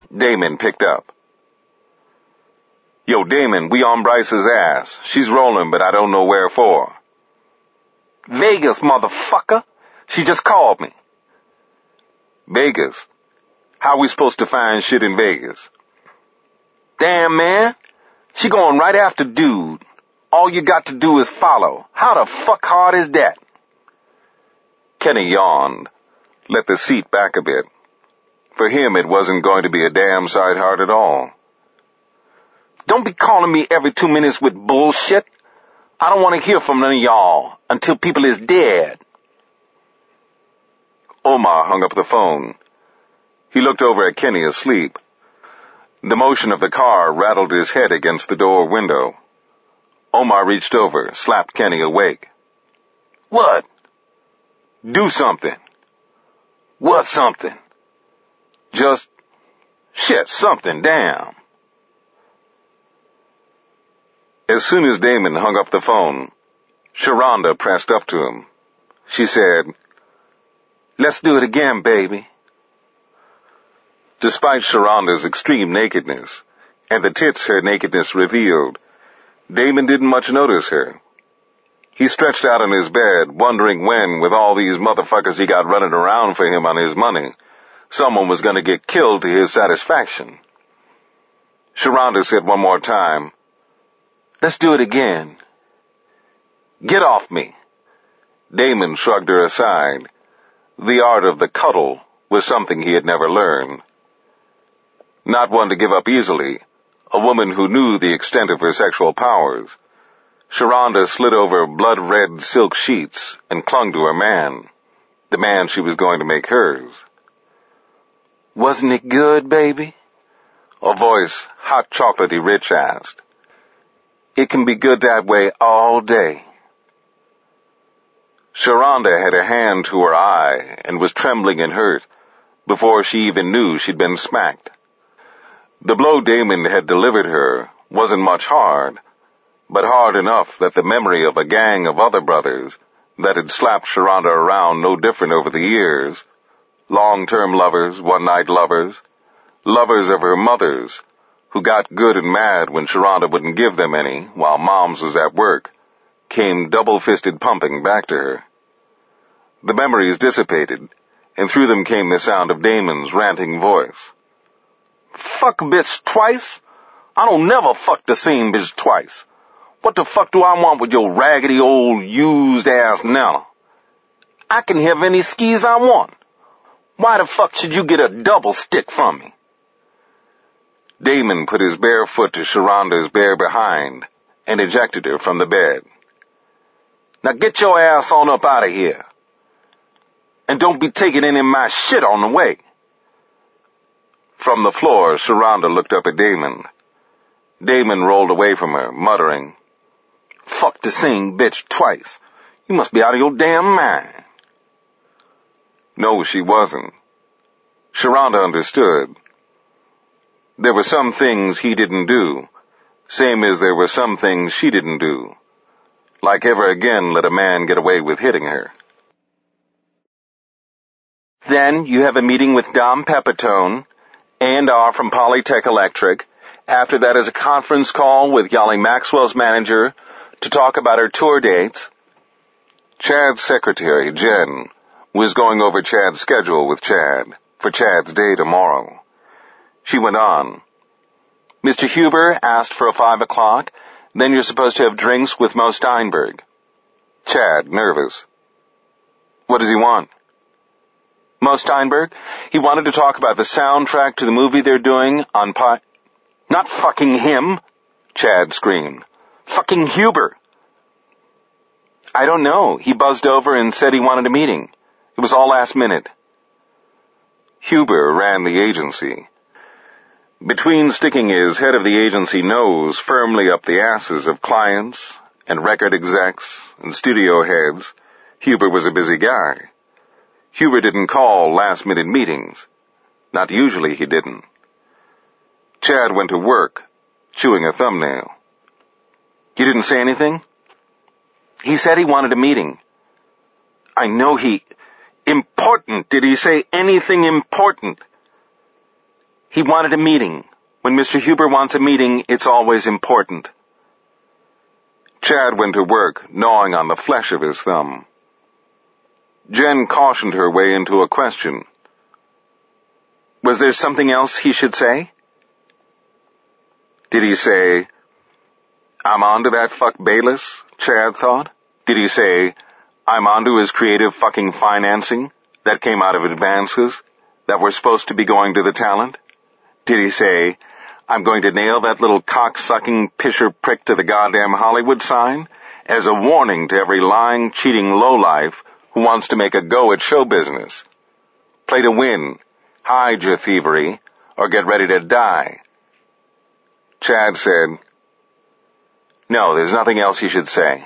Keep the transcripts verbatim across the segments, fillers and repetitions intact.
Damon picked up. Yo, Damon, we on Bryce's ass. She's rolling, but I don't know where for. Vegas, motherfucker. She just called me. Vegas? How we supposed to find shit in Vegas? Damn, man. She going right after dude. All you got to do is follow. How the fuck hard is that? Kenny yawned, let the seat back a bit. For him, it wasn't going to be a damn sight hard at all. Don't be calling me every two minutes with bullshit. I don't want to hear from none of y'all until people is dead. Omar hung up the phone. He looked over at Kenny asleep. The motion of the car rattled his head against the door window. Omar reached over, slapped Kenny awake. What? Do something. What something? Just, shit, something, damn. As soon as Damon hung up the phone, Sharonda pressed up to him. She said, Let's do it again, baby. Despite Sharonda's extreme nakedness, and the tits her nakedness revealed, Damon didn't much notice her. He stretched out on his bed, wondering when, with all these motherfuckers he got running around for him on his money, someone was going to get killed to his satisfaction. Sharonda said one more time, Let's do it again. Get off me. Damon shrugged her aside. The art of the cuddle was something he had never learned. Not one to give up easily, a woman who knew the extent of her sexual powers, Sharonda slid over blood-red silk sheets and clung to her man, the man she was going to make hers. Wasn't it good, baby? A voice, hot chocolatey rich, asked. It can be good that way all day. Sharonda had a hand to her eye and was trembling and hurt before she even knew she'd been smacked. The blow Damon had delivered her wasn't much hard, but hard enough that the memory of a gang of other brothers that had slapped Sharonda around no different over the years, long-term lovers, one-night lovers, lovers of her mother's, who got good and mad when Sharonda wouldn't give them any while Moms was at work, came double-fisted pumping back to her. The memories dissipated, and through them came the sound of Damon's ranting voice. Fuck a bitch twice? I don't never fuck the same bitch twice. What the fuck do I want with your raggedy old used-ass nana? I can have any skis I want. Why the fuck should you get a double stick from me? Damon put his bare foot to Sharonda's bare behind and ejected her from the bed. Now get your ass on up out of here. And don't be taking any of my shit on the way. From the floor, Sharonda looked up at Damon. Damon rolled away from her, muttering, Fuck the same bitch twice. You must be out of your damn mind. No, she wasn't. Sharonda understood. There were some things he didn't do, same as there were some things she didn't do. Like ever again let a man get away with hitting her. Then you have a meeting with Dom Pepitone, A and R from Polytech Electric. After that is a conference call with Yali Maxwell's manager to talk about her tour dates. Chad's secretary, Jen, was going over Chad's schedule with Chad for Chad's day tomorrow. She went on. Mister Huber asked for a five o'clock. Then you're supposed to have drinks with Mo Steinberg. Chad, nervous. What does he want? Mo Steinberg? He wanted to talk about the soundtrack to the movie they're doing on Pi... Not fucking him, Chad screamed. Fucking Huber. I don't know. He buzzed over and said he wanted a meeting. It was all last minute. Huber ran the agency. Between sticking his head of the agency nose firmly up the asses of clients and record execs and studio heads, Huber was a busy guy. Huber didn't call last-minute meetings. Not usually he didn't. Chad went to work, chewing a thumbnail. You didn't say anything? He said he wanted a meeting. I know he... Important. Did he say anything important? He wanted a meeting. When Mister Huber wants a meeting, it's always important. Chad went to work, gnawing on the flesh of his thumb. Jen cautioned her way into a question. Was there something else he should say? Did he say, I'm onto that fuck Bayless, Chad thought? Did he say, I'm onto his creative fucking financing that came out of advances that were supposed to be going to the talent? Did he say, I'm going to nail that little cock-sucking pisher prick to the goddamn Hollywood sign as a warning to every lying, cheating lowlife who wants to make a go at show business? Play to win, hide your thievery, or get ready to die. Chad said, No, there's nothing else he should say.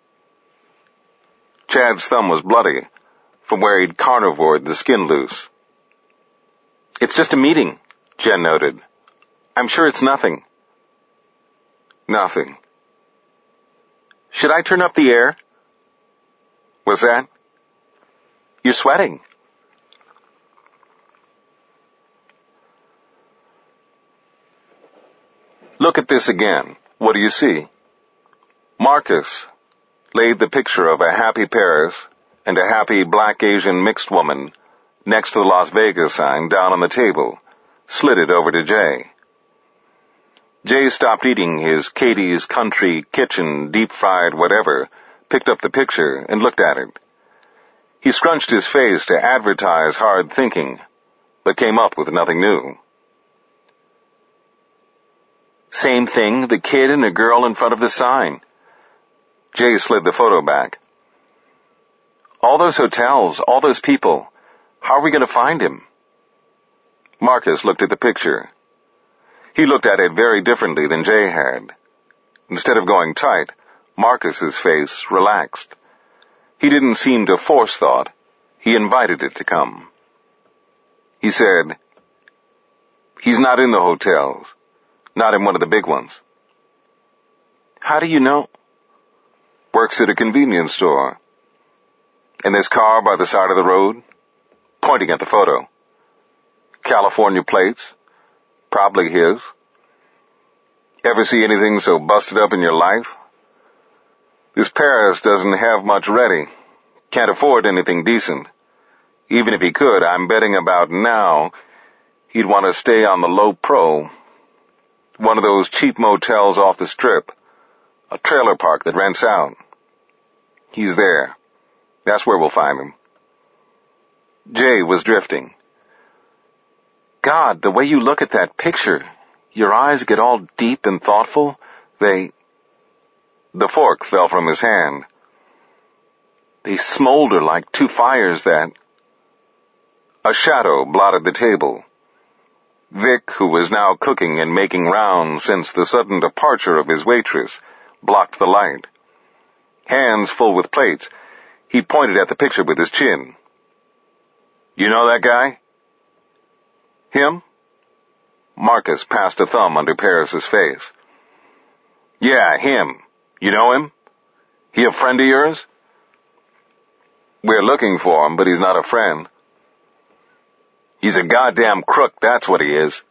Chad's thumb was bloody from where he'd carnivored the skin loose. It's just a meeting, Jen noted. I'm sure it's nothing. Nothing. Should I turn up the air? What's that? You're sweating. Look at this again. What do you see? Marcus laid the picture of a happy Paris and a happy black Asian mixed woman next to the Las Vegas sign down on the table, slid it over to Jay. Jay stopped eating his Katie's Country Kitchen deep-fried whatever, picked up the picture, and looked at it. He scrunched his face to advertise hard thinking, but came up with nothing new. Same thing, the kid and a girl in front of the sign. Jay slid the photo back. All those hotels, all those people, how are we going to find him? Marcus looked at the picture. He looked at it very differently than Jay had. Instead of going tight, Marcus's face relaxed. He didn't seem to force thought. He invited it to come. He said, He's not in the hotels. Not in one of the big ones. How do you know? Works at a convenience store. And this car by the side of the road? Pointing at the photo. California plates? Probably his. Ever see anything so busted up in your life? This Paris doesn't have much ready. Can't afford anything decent. Even if he could, I'm betting about now he'd want to stay on the low pro. One of those cheap motels off the strip. A trailer park that rents out. He's there. That's where we'll find him. Jay was drifting. God, the way you look at that picture, your eyes get all deep and thoughtful. They... The fork fell from his hand. They smolder like two fires that... A shadow blotted the table. Vic, who was now cooking and making rounds since the sudden departure of his waitress, blocked the light. Hands full with plates, he pointed at the picture with his chin. You know that guy? Him? Marcus passed a thumb under Paris's face. Yeah, him. You know him? He a friend of yours? We're looking for him, but he's not a friend. He's a goddamn crook, that's what he is.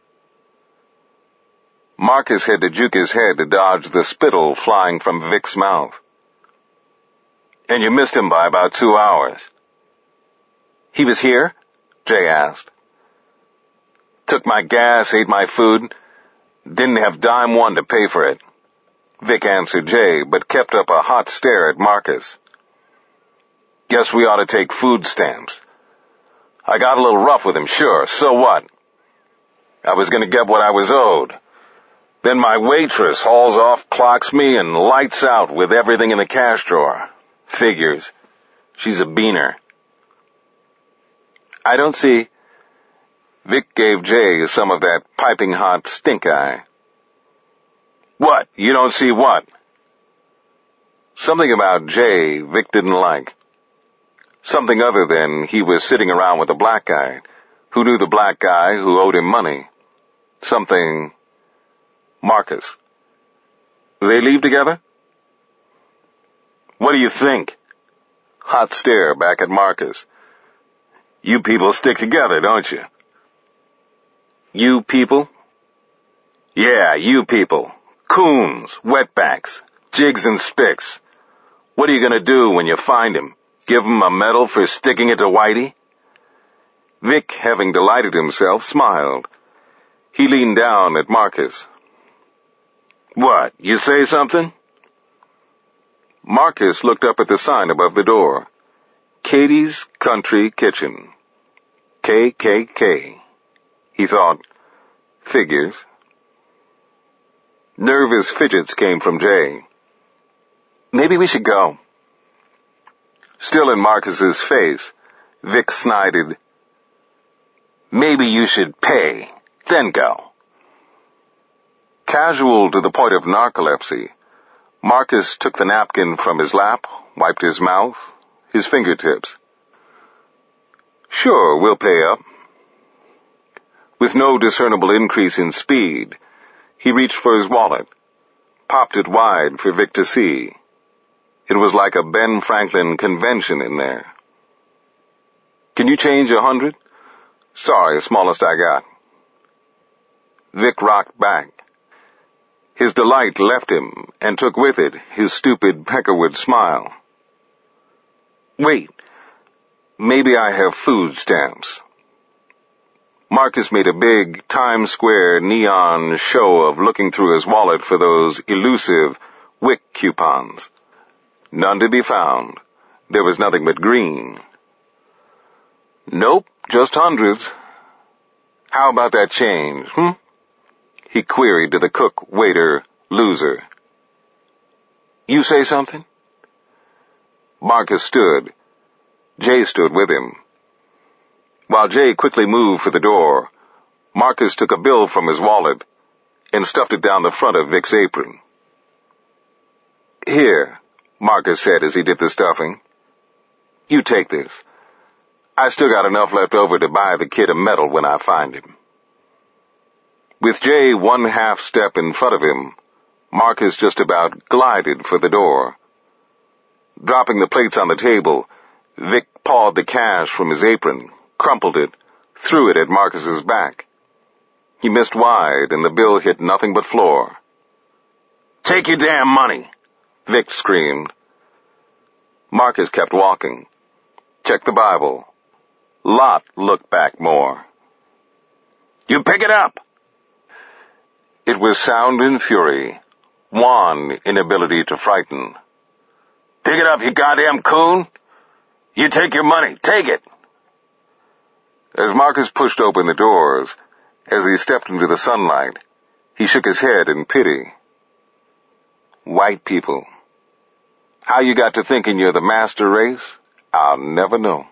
Marcus had to juke his head to dodge the spittle flying from Vic's mouth. And you missed him by about two hours. He was here? Jay asked. Took my gas, ate my food, didn't have dime one to pay for it. Vic answered Jay, but kept up a hot stare at Marcus. Guess we ought to take food stamps. I got a little rough with him, sure, so what? I was going to get what I was owed. Then my waitress hauls off, clocks me, and lights out with everything in the cash drawer. Figures. She's a beaner. I don't see... Vic gave Jay some of that piping hot stink eye. What? You don't see what? Something about Jay Vic didn't like. Something other than he was sitting around with a black guy, who knew the black guy who owed him money. Something... Marcus. They leave together? What do you think? Hot stare back at Marcus. You people stick together, don't you? You people? Yeah, you people. Coons, wetbacks, jigs and spicks. What are you gonna do when you find him? Give him a medal for sticking it to Whitey? Vic, having delighted himself, smiled. He leaned down at Marcus. What, you say something? Marcus looked up at the sign above the door. Katie's Country Kitchen. K K K. He thought, figures. Nervous fidgets came from Jay. Maybe we should go. Still in Marcus's face, Vic snided, Maybe you should pay, then go. Casual to the point of narcolepsy, Marcus took the napkin from his lap, wiped his mouth, his fingertips. Sure, we'll pay up. With no discernible increase in speed, he reached for his wallet, popped it wide for Vic to see. It was like a Ben Franklin convention in there. Can you change a hundred? Sorry, smallest I got. Vic rocked back. His delight left him and took with it his stupid Peckerwood smile. Wait, maybe I have food stamps. Marcus made a big Times Square neon show of looking through his wallet for those elusive W I C coupons. None to be found. There was nothing but green. Nope, just hundreds. How about that change, hmm? He queried to the cook, waiter, loser. You say something? Marcus stood. Jay stood with him. While Jay quickly moved for the door, Marcus took a bill from his wallet and stuffed it down the front of Vic's apron. Here, Marcus said as he did the stuffing. You take this. I still got enough left over to buy the kid a medal when I find him. With Jay one half step in front of him, Marcus just about glided for the door. Dropping the plates on the table, Vic pawed the cash from his apron, crumpled it, threw it at Marcus's back. He missed wide, and the bill hit nothing but floor. Take your damn money, Vic screamed. Marcus kept walking. Checked the Bible. Lot looked back more. You pick it up! It was sound and fury, wan inability to frighten. Pick it up, you goddamn coon! You take your money, take it! As Marcus pushed open the doors, as he stepped into the sunlight, he shook his head in pity. White people. How you got to thinking you're the master race, I'll never know.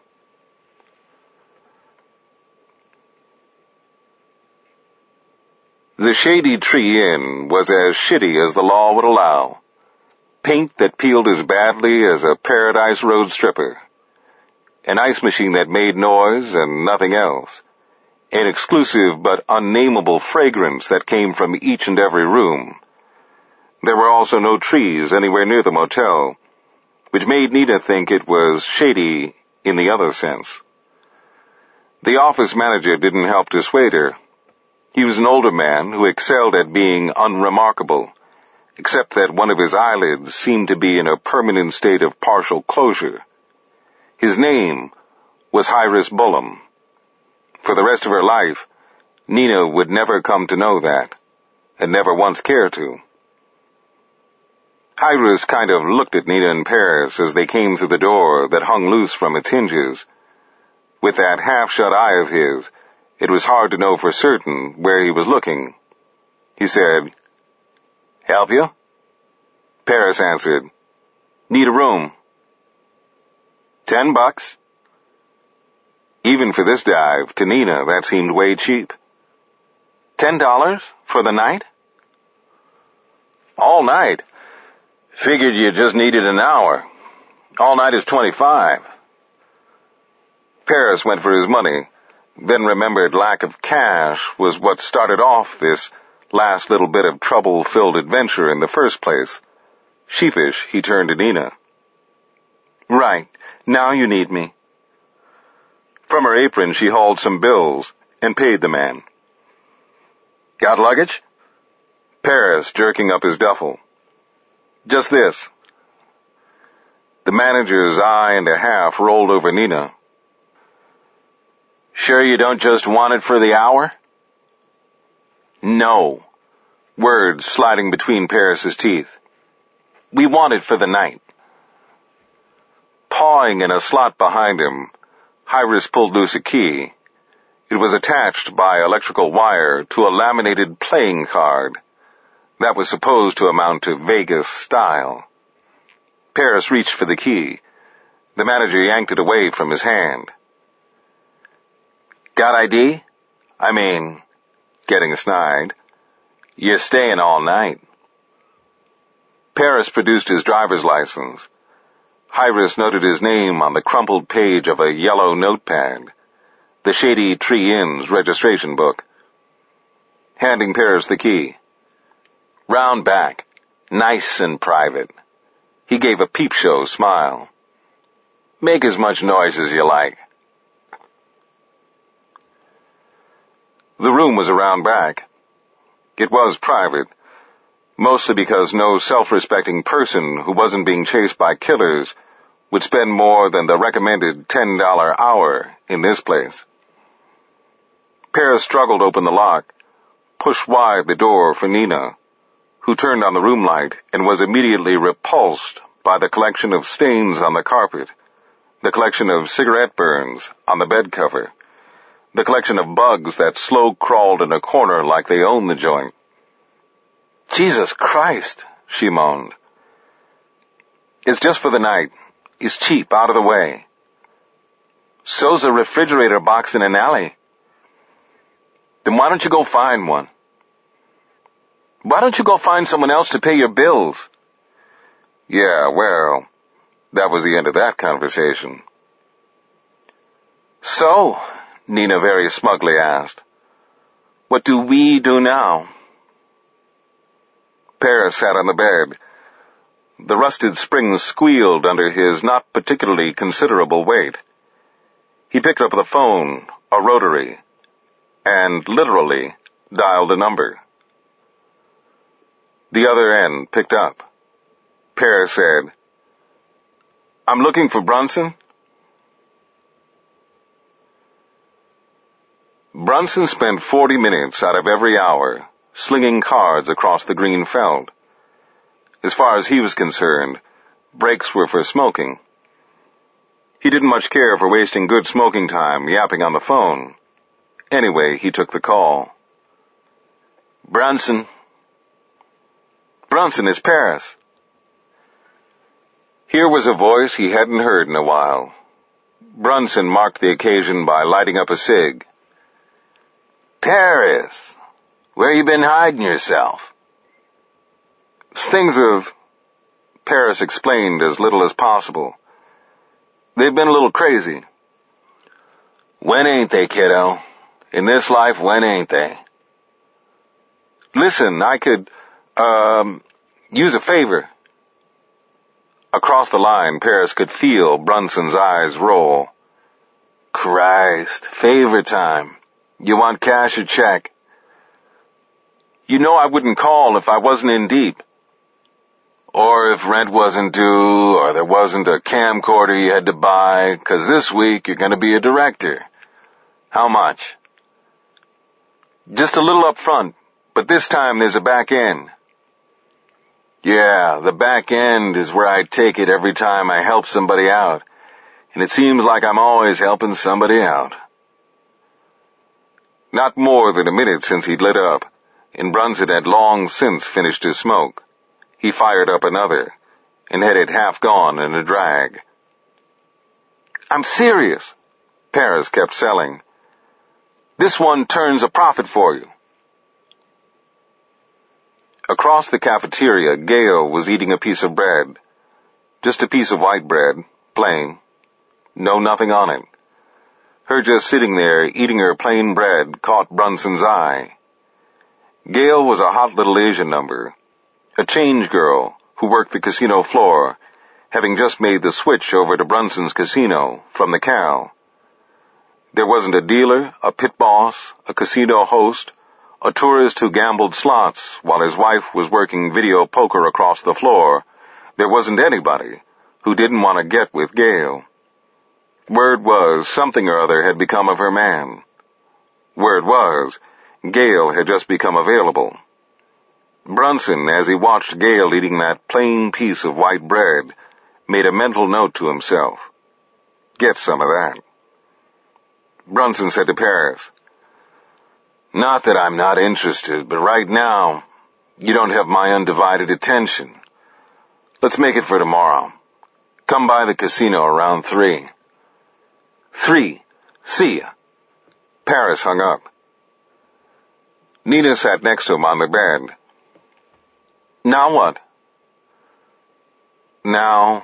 The Shady Tree Inn was as shitty as the law would allow. Paint that peeled as badly as a Paradise Road stripper. An ice machine that made noise and nothing else. An exclusive but unnameable fragrance that came from each and every room. There were also no trees anywhere near the motel, which made Nina think it was shady in the other sense. The office manager didn't help dissuade her. He was an older man who excelled at being unremarkable, except that one of his eyelids seemed to be in a permanent state of partial closure. His name was Hyras Bullum. For the rest of her life, Nina would never come to know that, and never once care to. Hyras kind of looked at Nina and Paris as they came through the door that hung loose from its hinges. With that half-shut eye of his, it was hard to know for certain where he was looking. He said, Help you? Paris answered, Need a room. Ten bucks. Even for this dive, to Nina, that seemed way cheap. Ten dollars for the night? All night. Figured you just needed an hour. All night is twenty-five. Paris went for his money, then remembered lack of cash was what started off this last little bit of trouble-filled adventure in the first place. Sheepish, he turned to Nina. Right, now you need me. From her apron she hauled some bills and paid the man. Got luggage? Paris, jerking up his duffel. Just this. The manager's eye and a half rolled over Nina. Sure you don't just want it for the hour? No. Words sliding between Paris's teeth. We want it for the night. Pawing in a slot behind him, Hyrus pulled loose a key. It was attached by electrical wire to a laminated playing card. That was supposed to amount to Vegas style. Paris reached for the key. The manager yanked it away from his hand. Got I D? I mean, getting snide. You're staying all night. Paris produced his driver's license. Hyrus noted his name on the crumpled page of a yellow notepad, the Shady Tree Inn's registration book. Handing Paris the key. Round back, nice and private. He gave a peep show smile. Make as much noise as you like. The room was around back. It was private, mostly because no self-respecting person who wasn't being chased by killers would spend more than the recommended ten dollars hour in this place. Paris struggled open the lock, pushed wide the door for Nina, who turned on the room light and was immediately repulsed by the collection of stains on the carpet, the collection of cigarette burns on the bed cover, the collection of bugs that slow-crawled in a corner like they owned the joint. Jesus Christ, she moaned. It's just for the night. It's cheap, out of the way. So's a refrigerator box in an alley. Then why don't you go find one? Why don't you go find someone else to pay your bills? Yeah, well, that was the end of that conversation. So, Nina very smugly asked, what do we do now? Paris sat on the bed. The rusted springs squealed under his not particularly considerable weight. He picked up the phone, a rotary, and literally dialed a number. The other end picked up. Paris said, I'm looking for Brunson. Brunson spent forty minutes out of every hour slinging cards across the green felt. As far as he was concerned, breaks were for smoking. He didn't much care for wasting good smoking time yapping on the phone. Anyway, he took the call. Brunson. Brunson, is Paris. Here was a voice he hadn't heard in a while. Brunson marked the occasion by lighting up a cig. Paris, where you been hiding yourself? Things have, Paris explained as little as possible. They've been a little crazy. When ain't they, kiddo? In this life, when ain't they? Listen, I could, um, use a favor. Across the line, Paris could feel Brunson's eyes roll. Christ, favor time. You want cash or check? You know I wouldn't call if I wasn't in deep. Or if rent wasn't due, or there wasn't a camcorder you had to buy, 'cause this week you're going to be a director. How much? Just a little up front, but this time there's a back end. Yeah, the back end is where I take it every time I help somebody out, and it seems like I'm always helping somebody out. Not more than a minute since he'd lit up, and Brunson had long since finished his smoke. He fired up another, and had it half gone in a drag. I'm serious, Paris kept selling. This one turns a profit for you. Across the cafeteria, Gail was eating a piece of bread. Just a piece of white bread, plain. No nothing on it. Her just sitting there eating her plain bread caught Brunson's eye. Gail was a hot little Asian number, a change girl who worked the casino floor, having just made the switch over to Brunson's casino from the Cal. There wasn't a dealer, a pit boss, a casino host, a tourist who gambled slots while his wife was working video poker across the floor, there wasn't anybody who didn't want to get with Gail. Word was something or other had become of her man. Word was Gail had just become available. Brunson, as he watched Gail eating that plain piece of white bread, made a mental note to himself. Get some of that. Brunson said to Paris, "Not that I'm not interested, but right now, you don't have my undivided attention. Let's make it for tomorrow. Come by the casino around three." Three. See ya. Paris hung up. Nina sat next to him on the bed. Now what? Now...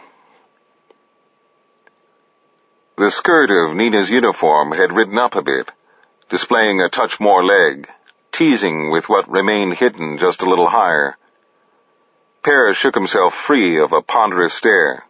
The skirt of Nina's uniform had ridden up a bit, displaying a touch more leg, teasing with what remained hidden just a little higher. Paris shook himself free of a ponderous stare.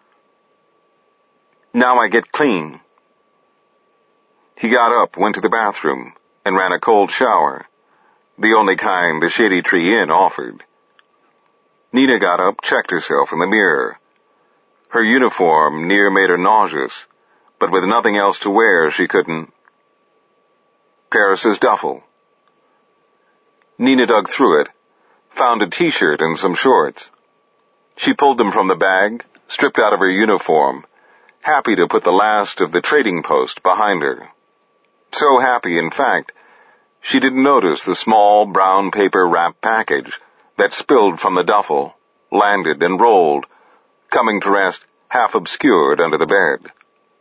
Now I get clean. He got up, went to the bathroom, and ran a cold shower, the only kind the Shady Tree Inn offered. Nina got up, checked herself in the mirror. Her uniform near made her nauseous, but with nothing else to wear, she couldn't... Paris's duffel. Nina dug through it, found a t-shirt and some shorts. She pulled them from the bag, stripped out of her uniform, happy to put the last of the trading post behind her. So happy, in fact, she didn't notice the small brown paper wrap package that spilled from the duffel, landed and rolled, coming to rest half obscured under the bed.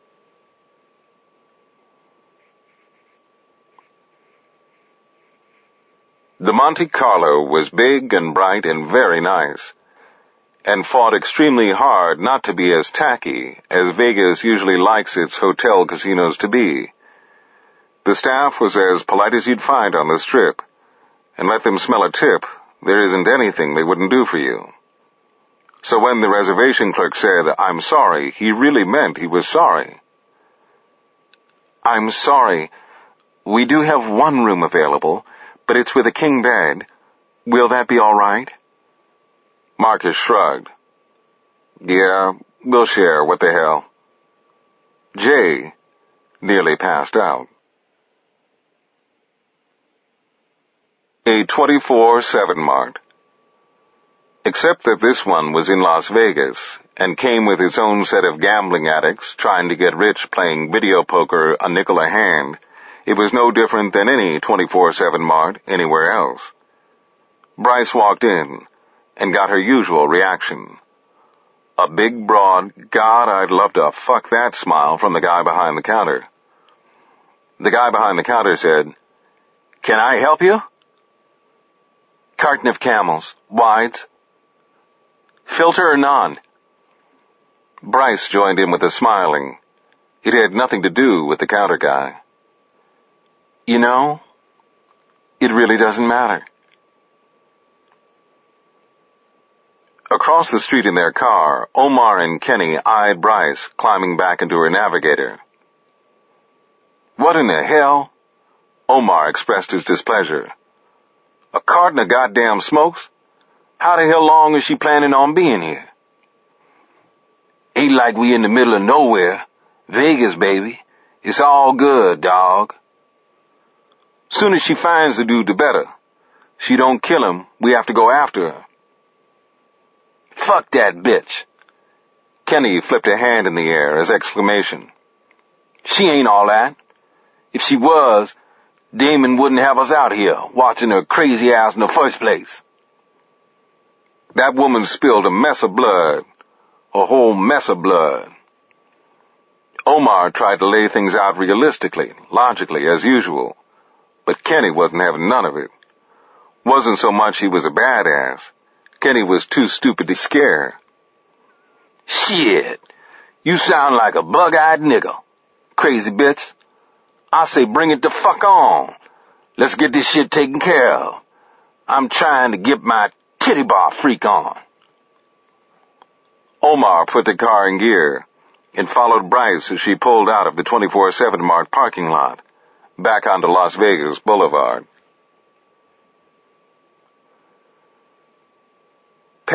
The Monte Carlo was big and bright and very nice, and fought extremely hard not to be as tacky as Vegas usually likes its hotel casinos to be. The staff was as polite as you'd find on the Strip, and let them smell a tip, there isn't anything they wouldn't do for you. So when the reservation clerk said, "I'm sorry," he really meant he was sorry. "I'm sorry. We do have one room available, but it's with a king bed. Will that be all right?" Marcus shrugged. "Yeah, we'll share, what the hell." Jay nearly passed out. A twenty-four seven mart. Except that this one was in Las Vegas, and came with its own set of gambling addicts trying to get rich playing video poker a nickel a hand, it was no different than any twenty-four seven mart anywhere else. Bryce walked in, and got her usual reaction. A big, broad, God, I'd love to fuck that smile from the guy behind the counter. The guy behind the counter said, "Can I help you?" "Carton of Camels, wides." "Filter or non?" Bryce joined in with the smiling. It had nothing to do with the counter guy. "You know, it really doesn't matter." Across the street in their car, Omar and Kenny eyed Bryce climbing back into her Navigator. "What in the hell?" Omar expressed his displeasure. "A carton of goddamn smokes? How the hell long is she planning on being here?" "Ain't like we in the middle of nowhere. Vegas, baby. It's all good, dawg." "Soon as she finds the dude, the better. She don't kill him, we have to go after her." "Fuck that bitch." Kenny flipped a hand in the air as exclamation. "She ain't all that. If she was, Damon wouldn't have us out here watching her crazy ass in the first place." "That woman spilled a mess of blood. A whole mess of blood." Omar tried to lay things out realistically, logically, as usual, but Kenny wasn't having none of it. Wasn't so much he was a badass. Kenny was too stupid to scare. "Shit, you sound like a bug-eyed nigga. Crazy bitch. I say bring it the fuck on. Let's get this shit taken care of. I'm trying to get my titty bar freak on." Omar put the car in gear and followed Bryce as she pulled out of the twenty-four seven mart parking lot, back onto Las Vegas Boulevard.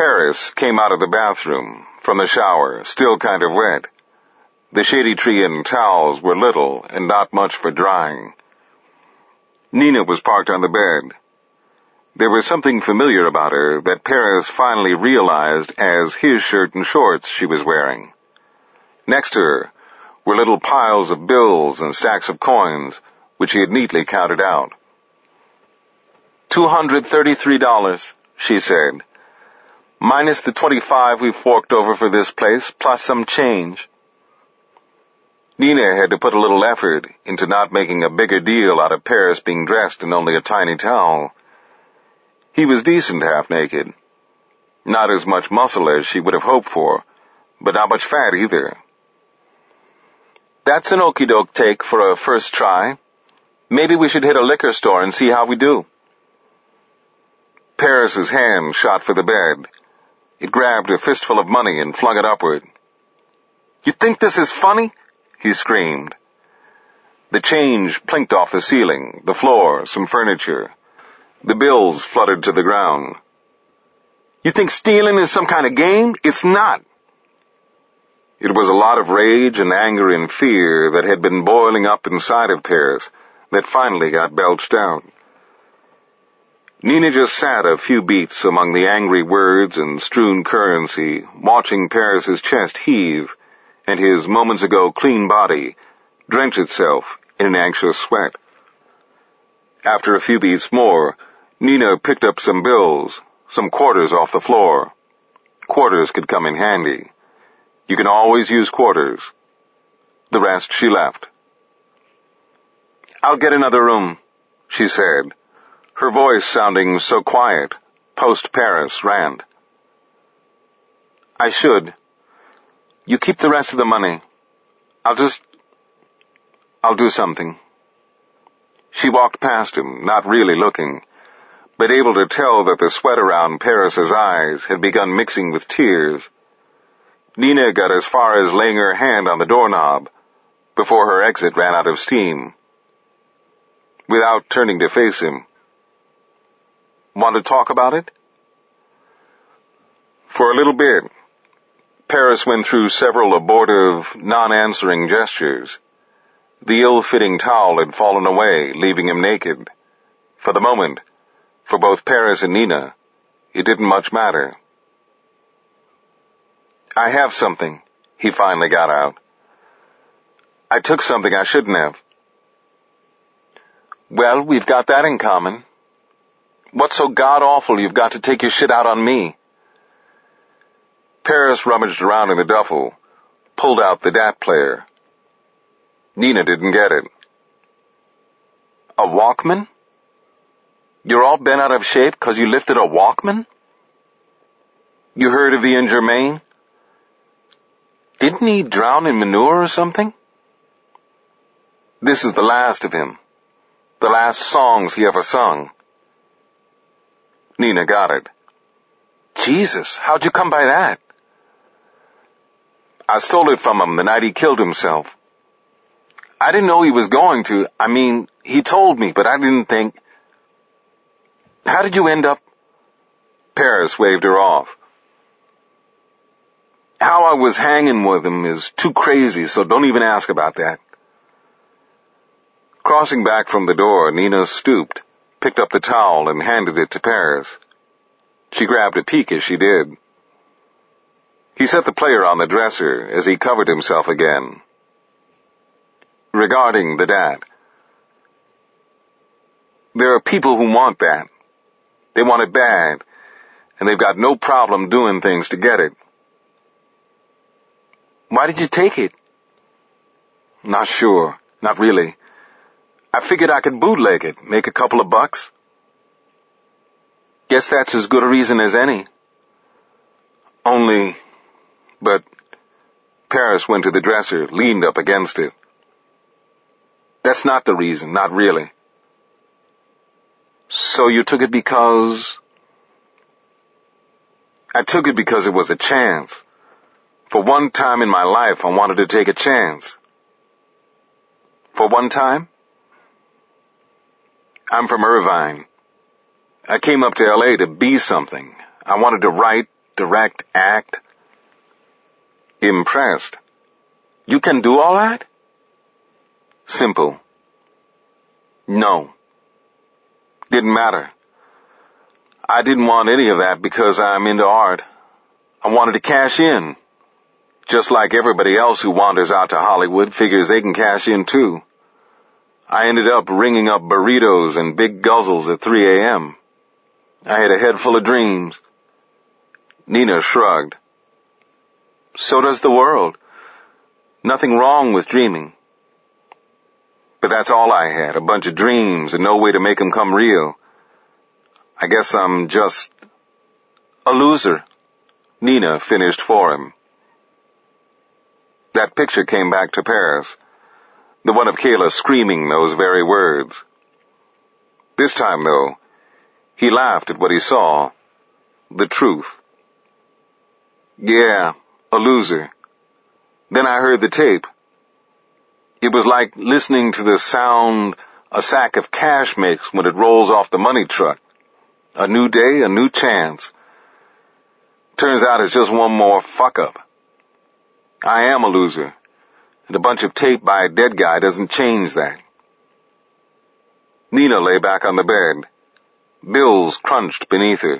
Paris came out of the bathroom, from the shower, still kind of wet. The shady tree and towels were little and not much for drying. Nina was parked on the bed. There was something familiar about her that Paris finally realized as his shirt and shorts she was wearing. Next to her were little piles of bills and stacks of coins, which he had neatly counted out. Two hundred thirty-three dollars, she said, minus the twenty-five we forked over for this place, plus some change. Nina had to put a little effort into not making a bigger deal out of Paris being dressed in only a tiny towel. He was decent half-naked. Not as much muscle as she would have hoped for, but not much fat either. That's an okie-doke take for a first try. Maybe we should hit a liquor store and see how we do. Paris's hand shot for the bed. It grabbed a fistful of money and flung it upward. You think this is funny? He screamed. The change plinked off the ceiling, the floor, some furniture. The bills fluttered to the ground. You think stealing is some kind of game? It's not. It was a lot of rage and anger and fear that had been boiling up inside of Paris that finally got belched out. Nina just sat a few beats among the angry words and strewn currency, watching Paris's chest heave and his moments ago clean body drench itself in an anxious sweat. After a few beats more, Nina picked up some bills, some quarters off the floor. Quarters could come in handy. You can always use quarters. The rest she left. I'll get another room, she said, her voice sounding so quiet, post-Paris rant. I should. You keep the rest of the money. I'll just... I'll do something. She walked past him, not really looking, but able to tell that the sweat around Paris's eyes had begun mixing with tears. Nina got as far as laying her hand on the doorknob before her exit ran out of steam. Without turning to face him, want to talk about it? For a little bit, Paris went through several abortive, non-answering gestures. The ill-fitting towel had fallen away, leaving him naked. For the moment, for both Paris and Nina, it didn't much matter. I have something, he finally got out. I took something I shouldn't have. Well, we've got that in common. What's so god-awful you've got to take your shit out on me? Paris rummaged around in the duffel, pulled out the D A T player. Nina didn't get it. A Walkman? You're all bent out of shape because you lifted a Walkman? You heard of Ian Germain? Didn't he drown in manure or something? This is the last of him. The last songs he ever sung. Nina got it. Jesus, how'd you come by that? I stole it from him the night he killed himself. I didn't know he was going to. I mean, he told me, but I didn't think. How did you end up? Paris waved her off. How I was hanging with him is too crazy, so don't even ask about that. Crossing back from the door, Nina stooped, picked up the towel, and handed it to Paris. She grabbed a peek as she did. He set the player on the dresser as he covered himself again. Regarding the D A T. There are people who want that. They want it bad, and they've got no problem doing things to get it. Why did you take it? Not sure. Not really. I figured I could bootleg it, make a couple of bucks. Guess that's as good a reason as any. Only, but Paris went to the dresser, leaned up against it. That's not the reason, not really. So you took it because... I took it because it was a chance. For one time in my life, I wanted to take a chance. For one time? I'm from Irvine. I came up to L A to be something. I wanted to write, direct act. Impressed. You can do all that? Simple. No. Didn't matter. I didn't want any of that because I'm into art. I wanted to cash in. Just like everybody else who wanders out to Hollywood figures they can cash in too. I ended up ringing up burritos and big guzzles at three a.m. I had a head full of dreams. Nina shrugged. So does the world. Nothing wrong with dreaming. But that's all I had, a bunch of dreams and no way to make them come real. I guess I'm just a loser. Nina finished for him. That picture came back to Paris, the one of Kayla screaming those very words. This time, though, he laughed at what he saw, the truth. Yeah, a loser. Then I heard the tape. It was like listening to the sound a sack of cash makes when it rolls off the money truck. A new day, a new chance. Turns out it's just one more fuck-up. I am a loser, and a bunch of tape by a dead guy doesn't change that. Nina lay back on the bed. Bills crunched beneath her.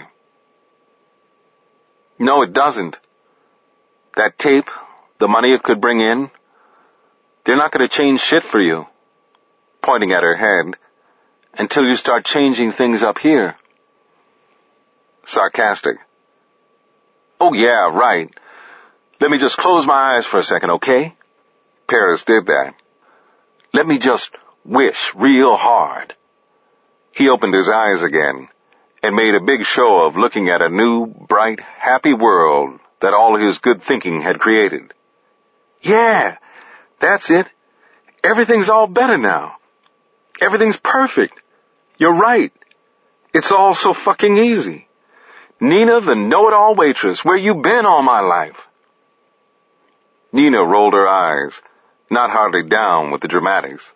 No, it doesn't. That tape, the money it could bring in, they're not going to change shit for you, pointing at her head, until you start changing things up here. Sarcastic. Oh yeah, right. Let me just close my eyes for a second, okay? Paris did that. Let me just wish real hard. He opened his eyes again and made a big show of looking at a new, bright, happy world that all his good thinking had created. Yeah, that's it. Everything's all better now. Everything's perfect. You're right. It's all so fucking easy. Nina, the know-it-all waitress, where you been all my life? Nina rolled her eyes, not hardly down with the dramatics.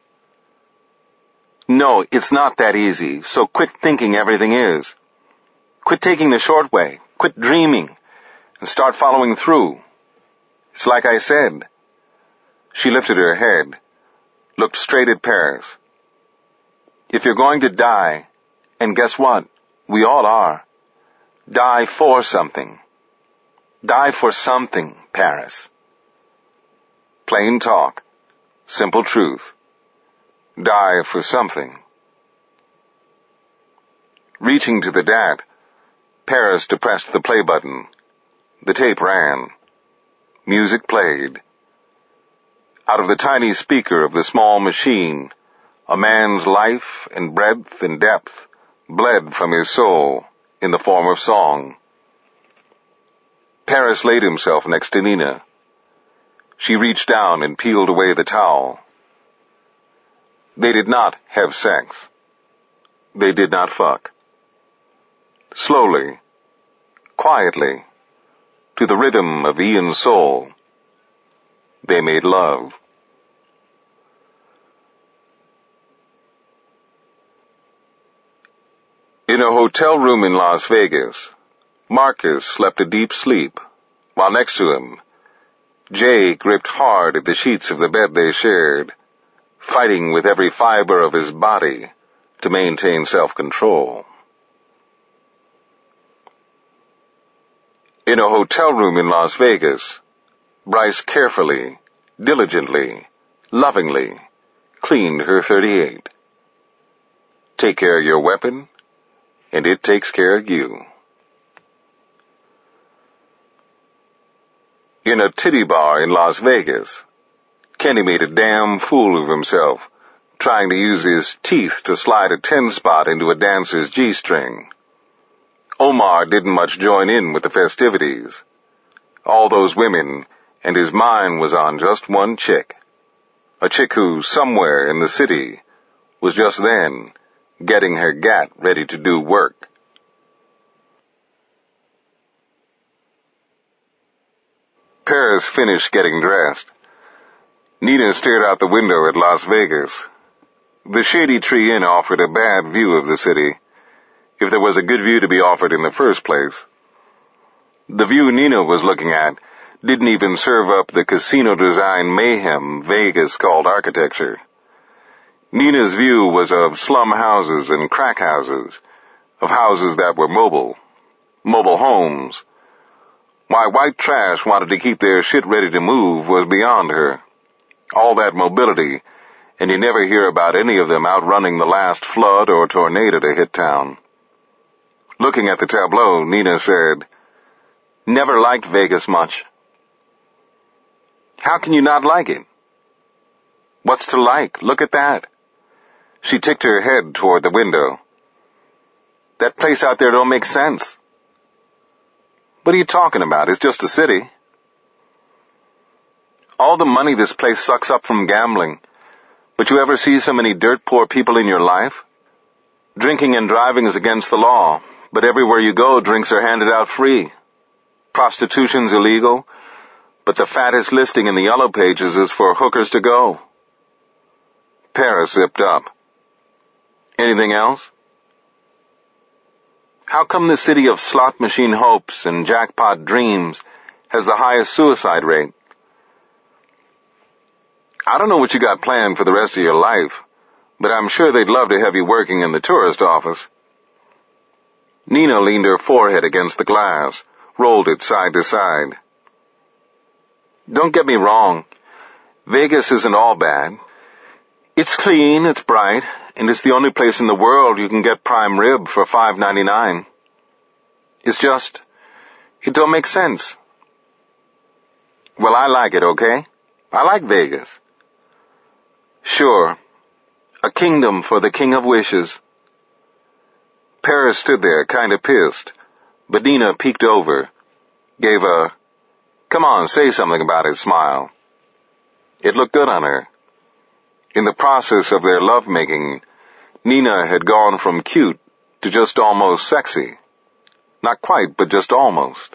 No, it's not that easy, so quit thinking everything is. Quit taking the short way. Quit dreaming. And start following through. It's like I said. She lifted her head, looked straight at Paris. If you're going to die, and guess what? We all are. Die for something. Die for something, Paris. Plain talk. Simple truth. Die for something. Reaching to the D A T, Paris depressed the play button. The tape ran. Music played. Out of the tiny speaker of the small machine, a man's life and breadth and depth bled from his soul in the form of song. Paris laid himself next to Nina. She reached down and peeled away the towel. They did not have sex. They did not fuck. Slowly, quietly, to the rhythm of Ian's soul, they made love. In a hotel room in Las Vegas, Marcus slept a deep sleep, while next to him, Jay gripped hard at the sheets of the bed they shared, fighting with every fiber of his body to maintain self-control. In a hotel room in Las Vegas, Bryce carefully, diligently, lovingly cleaned her thirty-eight. Take care of your weapon, and it takes care of you. In a titty bar in Las Vegas, Kenny made a damn fool of himself, trying to use his teeth to slide a ten spot into a dancer's G-string. Omar didn't much join in with the festivities. All those women, and his mind was on just one chick. A chick who, somewhere in the city, was just then getting her gat ready to do work. Paris finished getting dressed. Nina stared out the window at Las Vegas. The Shady Tree Inn offered a bad view of the city, if there was a good view to be offered in the first place. The view Nina was looking at didn't even serve up the casino design mayhem Vegas called architecture. Nina's view was of slum houses and crack houses, of houses that were mobile, mobile homes. Why white trash wanted to keep their shit ready to move was beyond her. All that mobility, and you never hear about any of them outrunning the last flood or tornado to hit town. Looking at the tableau, Nina said, "Never liked Vegas much." "How can you not like it?" "What's to like? Look at that." She ticked her head toward the window. "That place out there don't make sense." "What are you talking about? It's just a city." "All the money this place sucks up from gambling. But you ever see so many dirt poor people in your life? Drinking and driving is against the law, but everywhere you go, drinks are handed out free. Prostitution's illegal, but the fattest listing in the yellow pages is for hookers to go." Paris zipped up. "Anything else?" "How come the city of slot machine hopes and jackpot dreams has the highest suicide rate?" "I don't know what you got planned for the rest of your life, but I'm sure they'd love to have you working in the tourist office." Nina leaned her forehead against the glass, rolled it side to side. "Don't get me wrong. Vegas isn't all bad. It's clean, it's bright, and it's the only place in the world you can get prime rib for five ninety-nine. It's just, it don't make sense." "Well, I like it, okay? I like Vegas." "Sure. A kingdom for the king of wishes." Paris stood there, kind of pissed, but Nina peeked over, gave a, "Come on, say something about it" smile. It looked good on her. In the process of their lovemaking, Nina had gone from cute to just almost sexy. Not quite, but just almost.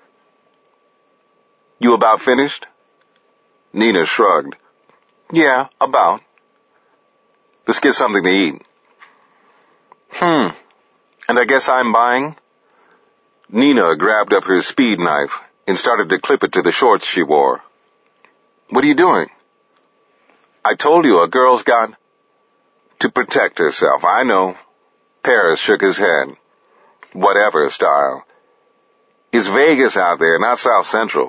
"You about finished?" Nina shrugged. "Yeah, about." "Let's get something to eat." Hmm. And I guess I'm buying?" Nina grabbed up her speed knife and started to clip it to the shorts she wore. "What are you doing?" "I told you, a girl's got..." "To protect herself, I know." Paris shook his head. "Whatever style. It's Vegas out there, not South Central."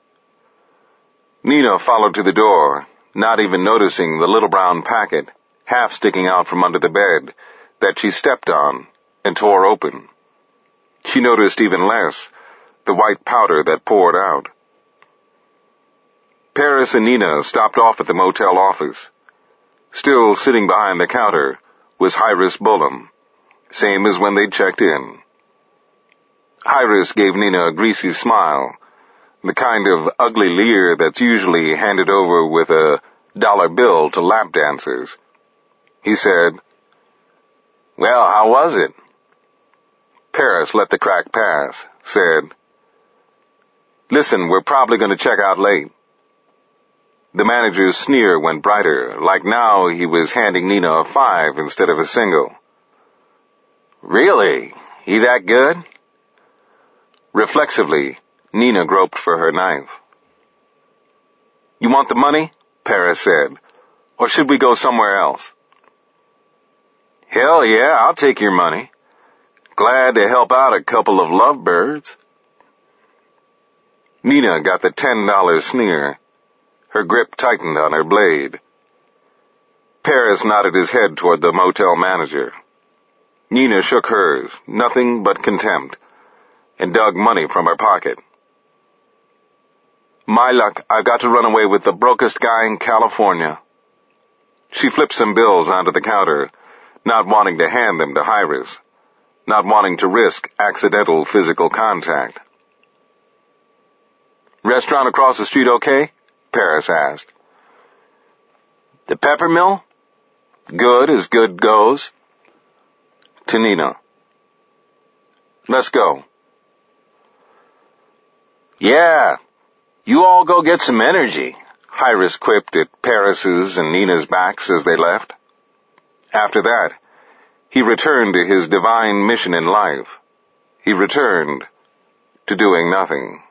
Nina followed to the door, not even noticing the little brown packet, half sticking out from under the bed, that she stepped on and tore open. She noticed even less the white powder that poured out. Paris and Nina stopped off at the motel office. Still sitting behind the counter was Hyris Bullam, same as when they'd checked in. Hyris gave Nina a greasy smile, the kind of ugly leer that's usually handed over with a dollar bill to lap dancers. He said, "Well, how was it?" Paris let the crack pass, said, "Listen, we're probably going to check out late." The manager's sneer went brighter, like now he was handing Nina a five instead of a single. "Really? He that good?" Reflexively, Nina groped for her knife. "You want the money?" Paris said. "Or should we go somewhere else?" "Hell yeah, I'll take your money. Glad to help out a couple of lovebirds." Nina got the ten dollar sneer. Her grip tightened on her blade. Paris nodded his head toward the motel manager. Nina shook hers, nothing but contempt, and dug money from her pocket. "My luck, I've got to run away with the brokest guy in California." She flipped some bills onto the counter, not wanting to hand them to Hyris, not wanting to risk accidental physical contact. "Restaurant across the street okay?" Paris asked. "The Peppermill? Good as good goes." To Nina. "Let's go." "Yeah, you all go get some energy," Hyris quipped at Paris's and Nina's backs as they left. After that, he returned to his divine mission in life. He returned to doing nothing.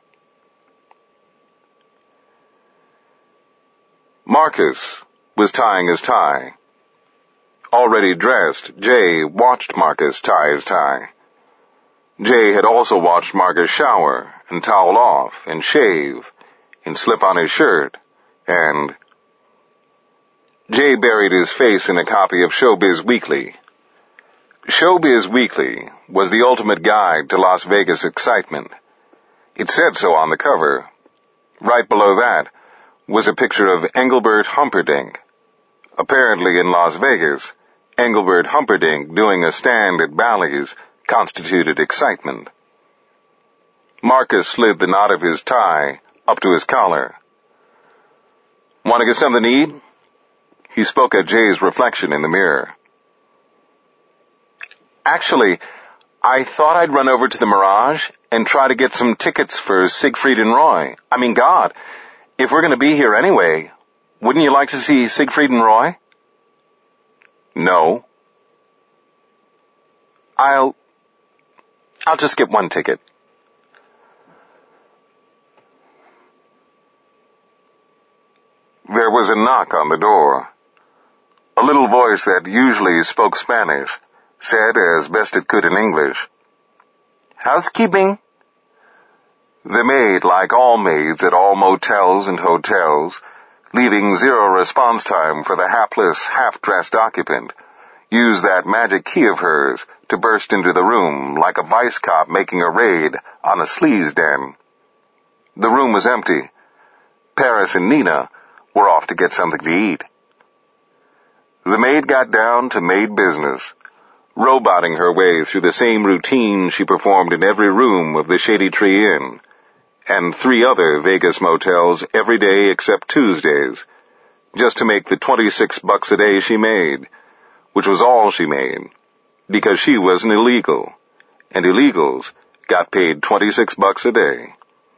Marcus was tying his tie. Already dressed, Jay watched Marcus tie his tie. Jay had also watched Marcus shower and towel off and shave and slip on his shirt, and Jay buried his face in a copy of Showbiz Weekly. Showbiz Weekly was the ultimate guide to Las Vegas excitement. It said so on the cover. Right below that was a picture of Engelbert Humperdinck. Apparently in Las Vegas, Engelbert Humperdinck doing a stand at Bally's constituted excitement. Marcus slid the knot of his tie up to his collar. "Want to get something to eat?" He spoke at Jay's reflection in the mirror. "Actually, I thought I'd run over to the Mirage and try to get some tickets for Siegfried and Roy. I mean, God, if we're going to be here anyway, wouldn't you like to see Siegfried and Roy?" "No." I'll... I'll just get one ticket." There was a knock on the door. A little voice that usually spoke Spanish said, as best it could in English, "Housekeeping." The maid, like all maids at all motels and hotels, leaving zero response time for the hapless, half-dressed occupant, used that magic key of hers to burst into the room like a vice cop making a raid on a sleaze den. The room was empty. Paris and Nina were off to get something to eat. The maid got down to maid business, roboting her way through the same routine she performed in every room of the Shady Tree Inn, and three other Vegas motels every day except Tuesdays, just to make the twenty-six bucks a day she made, which was all she made, because she was an illegal, and illegals got paid twenty-six bucks a day.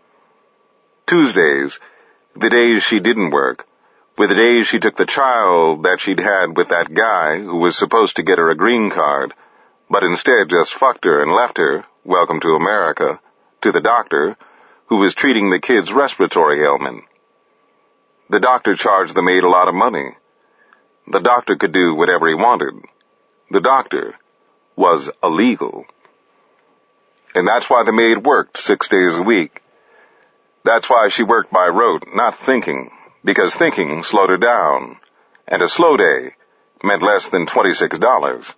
Tuesdays, the days she didn't work, were the days she took the child that she'd had with that guy who was supposed to get her a green card, but instead just fucked her and left her, welcome to America, to the doctor, who was treating the kid's respiratory ailment. The doctor charged the maid a lot of money. The doctor could do whatever he wanted. The doctor was illegal. And that's why the maid worked six days a week. That's why she worked by rote, not thinking, because thinking slowed her down, and a slow day meant less than twenty-six dollars.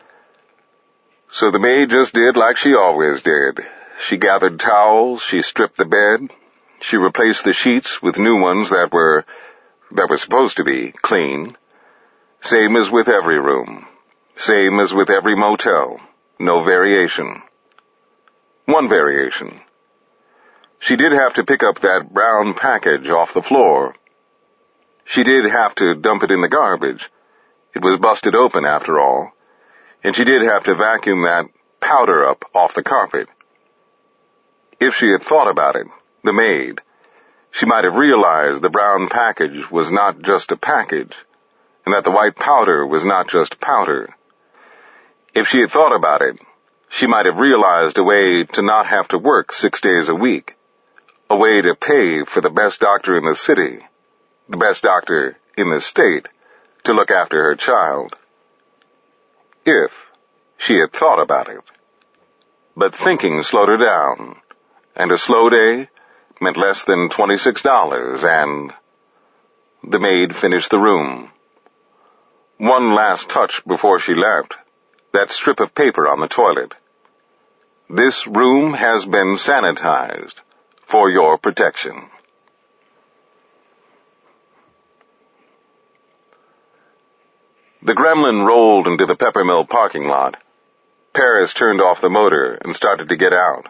So the maid just did like she always did. She gathered towels, she stripped the bed, she replaced the sheets with new ones that were, that were supposed to be clean. Same as with every room. Same as with every motel. No variation. One variation. She did have to pick up that brown package off the floor. She did have to dump it in the garbage. It was busted open after all. And she did have to vacuum that powder up off the carpet. If she had thought about it, the maid, she might have realized the brown package was not just a package, and that the white powder was not just powder. If she had thought about it, she might have realized a way to not have to work six days a week, a way to pay for the best doctor in the city, the best doctor in the state, to look after her child. If she had thought about it. But thinking slowed her down, and a slow day meant less than twenty-six dollars, and the maid finished the room. One last touch before she left, that strip of paper on the toilet. This room has been sanitized for your protection. The Gremlin rolled into the Peppermill parking lot. Paris turned off the motor and started to get out.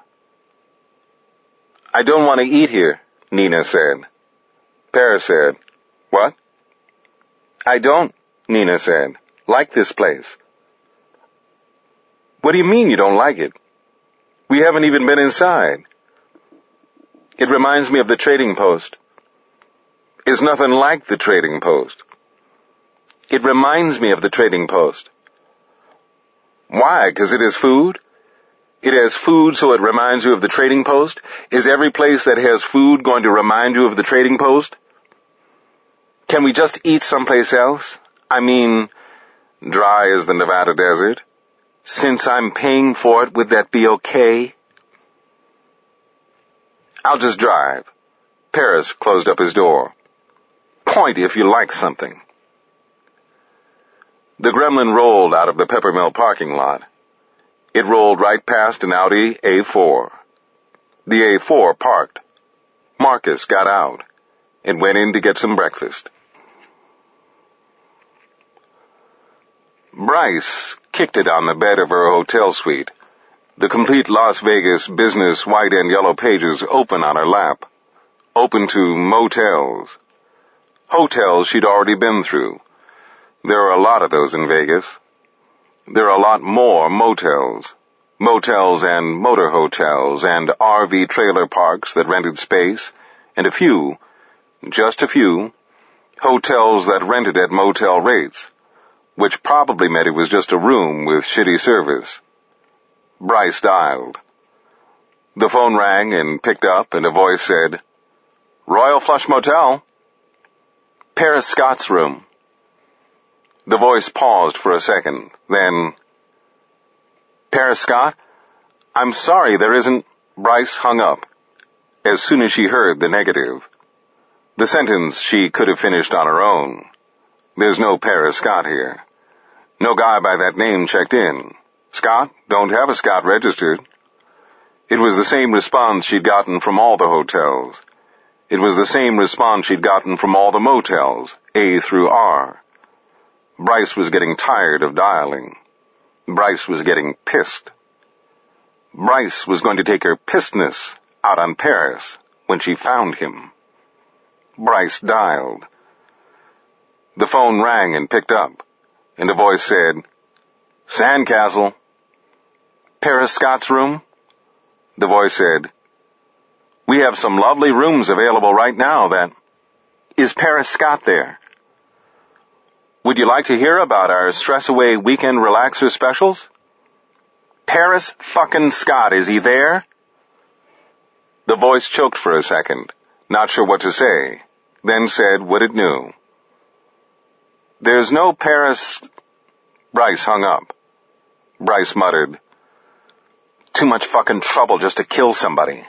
"I don't want to eat here," Nina said. Paris said, "What?" "I don't," Nina said, "like this place." "What do you mean you don't like it? We haven't even been inside." "It reminds me of the Trading Post." "It's nothing like the Trading Post." "It reminds me of the Trading Post." "Why? 'Cause it is food?" It has food so it reminds you of the trading post? Is every place that has food going to remind you of the trading post? Can we just eat someplace else? I mean, dry as the Nevada desert. Since I'm paying for it, would that be okay? I'll just drive. Paris closed up his door. Point if you like something. The gremlin rolled out of the Peppermill parking lot. It rolled right past an Audi A four. The A four parked. Marcus got out and went in to get some breakfast. Bryce kicked it on the bed of her hotel suite, the complete Las Vegas business white and yellow pages open on her lap, open to motels. Hotels she'd already been through. There are a lot of those in Vegas. There are a lot more motels. Motels and motor hotels and R V trailer parks that rented space, and a few, just a few, hotels that rented at motel rates, which probably meant it was just a room with shitty service. Bryce dialed. The phone rang and picked up, and a voice said, "Royal Flush Motel." "Paris Scott's room." The voice paused for a second, then, "Paris Scott? I'm sorry, there isn't—" Bryce hung up as soon as she heard the negative. The sentence she could have finished on her own. There's no Paris Scott here. No guy by that name checked in. Scott, don't have a Scott registered. It was the same response she'd gotten from all the hotels. It was the same response she'd gotten from all the motels, A through R. Bryce was getting tired of dialing. Bryce was getting pissed. Bryce was going to take her pissedness out on Paris when she found him. Bryce dialed. The phone rang and picked up, and a voice said, "Sandcastle." "Paris Scott's room?" The voice said, "We have some lovely rooms available right now that—" "Is Paris Scott there?" "Would you like to hear about our stress-away weekend relaxer specials?" "Paris fucking Scott, is he there?" The voice choked for a second, not sure what to say, then said what it knew. "There's no Paris—" Bryce hung up. Bryce muttered, "Too much fucking trouble just to kill somebody."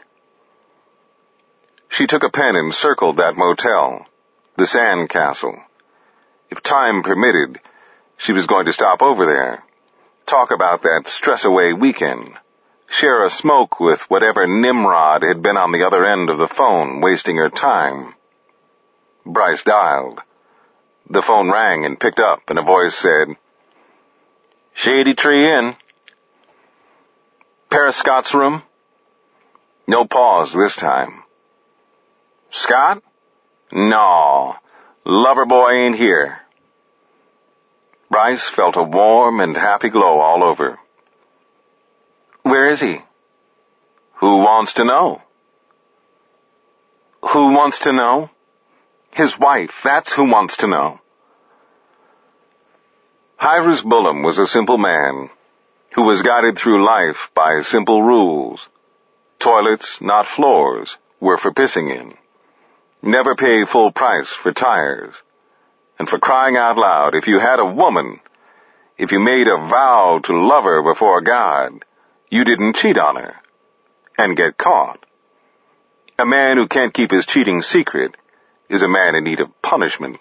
She took a pen and circled that motel, the Sandcastle. If time permitted, she was going to stop over there, talk about that stress-away weekend, share a smoke with whatever Nimrod had been on the other end of the phone wasting her time. Bryce dialed. The phone rang and picked up, and a voice said, "Shady Tree Inn." "Paris Scott's room?" No pause this time. "Scott? No, Loverboy ain't here." Bryce felt a warm and happy glow all over. "Where is he?" "Who wants to know?" "Who wants to know?" "His wife, that's who wants to know." Hyrus Bullum was a simple man who was guided through life by simple rules. Toilets, not floors, were for pissing in. Never pay full price for tires. And for crying out loud, if you had a woman, if you made a vow to love her before God, you didn't cheat on her and get caught. A man who can't keep his cheating secret is a man in need of punishment.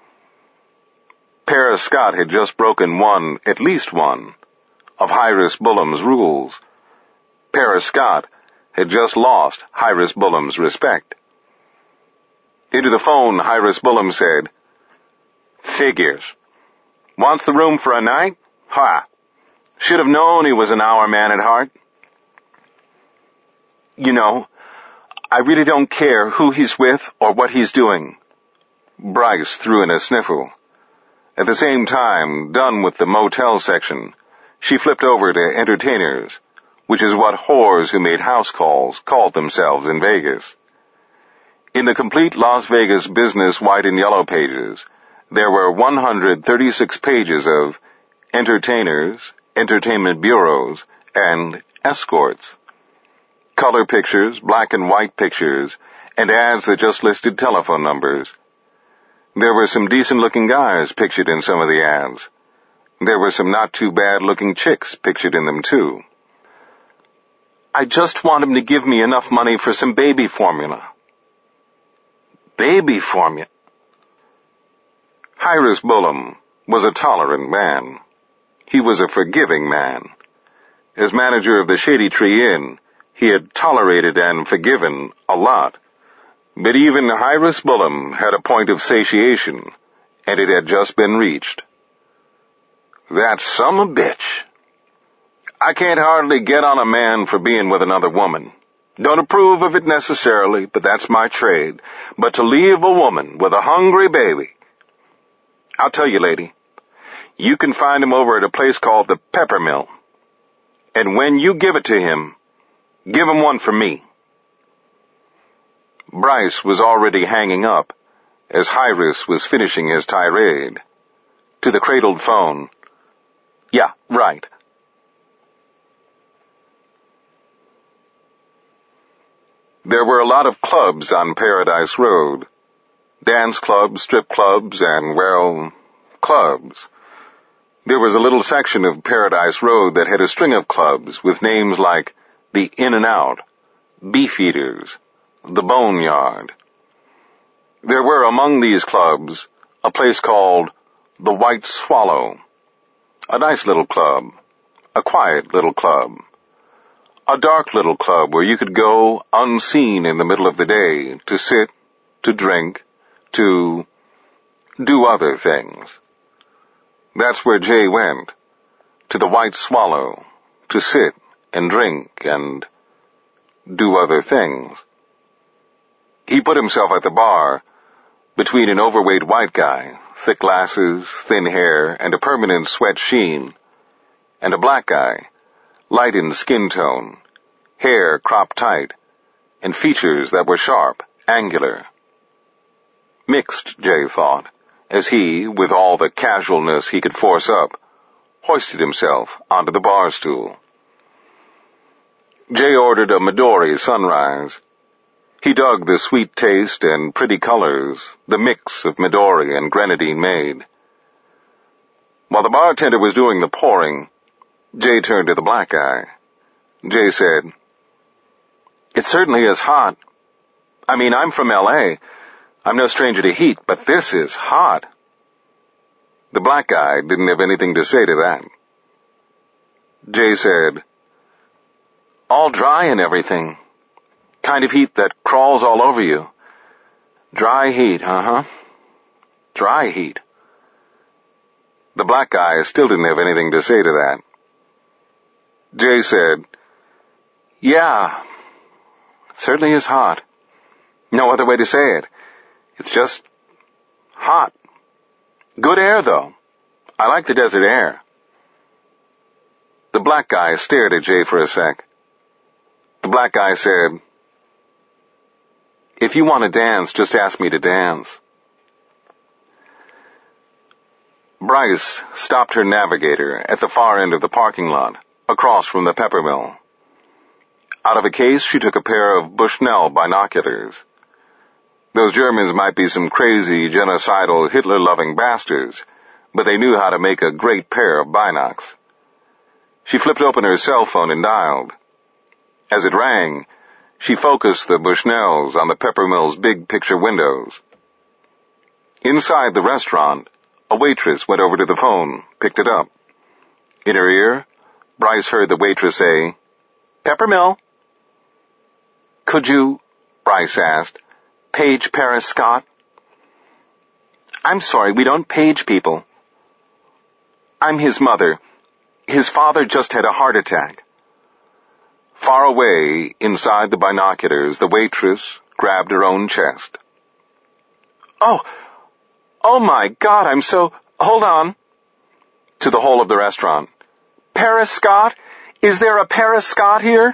Paris Scott had just broken one, at least one, of Hyrus Bullum's rules. Paris Scott had just lost Hyrus Bullum's respect. Into the phone, Hyrus Bullum said, "Figures. Wants the room for a night? Ha! Should have known he was an hour man at heart." "You know, I really don't care who he's with or what he's doing." Bryce threw in a sniffle. At the same time, done with the motel section, she flipped over to entertainers, which is what whores who made house calls called themselves in Vegas. In the complete Las Vegas business white and yellow pages, there were one hundred thirty-six pages of entertainers, entertainment bureaus, and escorts. Color pictures, black and white pictures, and ads that just listed telephone numbers. There were some decent-looking guys pictured in some of the ads. There were some not-too-bad-looking chicks pictured in them, too. I just want him to give me enough money for some baby formula. Baby formula? Hyrus Bullam was a tolerant man. He was a forgiving man. As manager of the Shady Tree Inn, he had tolerated and forgiven a lot. But even Hyrus Bullam had a point of satiation, and it had just been reached. That son of a bitch. I can't hardly get on a man for being with another woman. Don't approve of it necessarily, but that's my trade. But to leave a woman with a hungry baby. I'll tell you, lady, you can find him over at a place called the Pepper Mill. And when you give it to him, give him one for me. Bryce was already hanging up as Hyrus was finishing his tirade. To the cradled phone. Yeah, right. There were a lot of clubs on Paradise Road. Dance clubs, strip clubs, and, well, clubs. There was a little section of Paradise Road that had a string of clubs with names like the In and Out, Beefeaters, the Boneyard. There were among these clubs a place called the White Swallow, a nice little club, a quiet little club, a dark little club where you could go unseen in the middle of the day to sit, to drink, to do other things. That's where Jay went, to the White Swallow, to sit and drink and do other things. He put himself at the bar between an overweight white guy, thick glasses, thin hair, and a permanent sweat sheen, and a black guy, light in skin tone, hair cropped tight, and features that were sharp, angular. Mixed, Jay thought, as he, with all the casualness he could force up, hoisted himself onto the bar stool. Jay ordered a Midori Sunrise. He dug the sweet taste and pretty colors the mix of Midori and grenadine made. While the bartender was doing the pouring, Jay turned to the black guy. Jay said, "It certainly is hot. I mean, I'm from L A. I'm no stranger to heat, but this is hot." The black guy didn't have anything to say to that. Jay said, "All dry and everything. Kind of heat that crawls all over you. Dry heat, uh-huh. Dry heat." The black guy still didn't have anything to say to that. Jay said, "Yeah, it certainly is hot. No other way to say it. It's just hot. Good air, though. I like the desert air." The black guy stared at Jay for a sec. The black guy said, "If you want to dance, just ask me to dance." Bryce stopped her navigator at the far end of the parking lot, across from the Pepper Mill. Out of a case, she took a pair of Bushnell binoculars. Those Germans might be some crazy, genocidal, Hitler-loving bastards, but they knew how to make a great pair of binocs. She flipped open her cell phone and dialed. As it rang, she focused the Bushnells on the Pepper Mill's big picture windows. Inside the restaurant, a waitress went over to the phone, picked it up. In her ear, Bryce heard the waitress say, "Pepper Mill." "Could you," Bryce asked, "page Paris Scott?" "I'm sorry, we don't page people." "I'm his mother. His father just had a heart attack." Far away, inside the binoculars, the waitress grabbed her own chest. "Oh, oh my God, I'm so, hold on." To the whole of the restaurant. "Paris Scott? Is there a Paris Scott here?"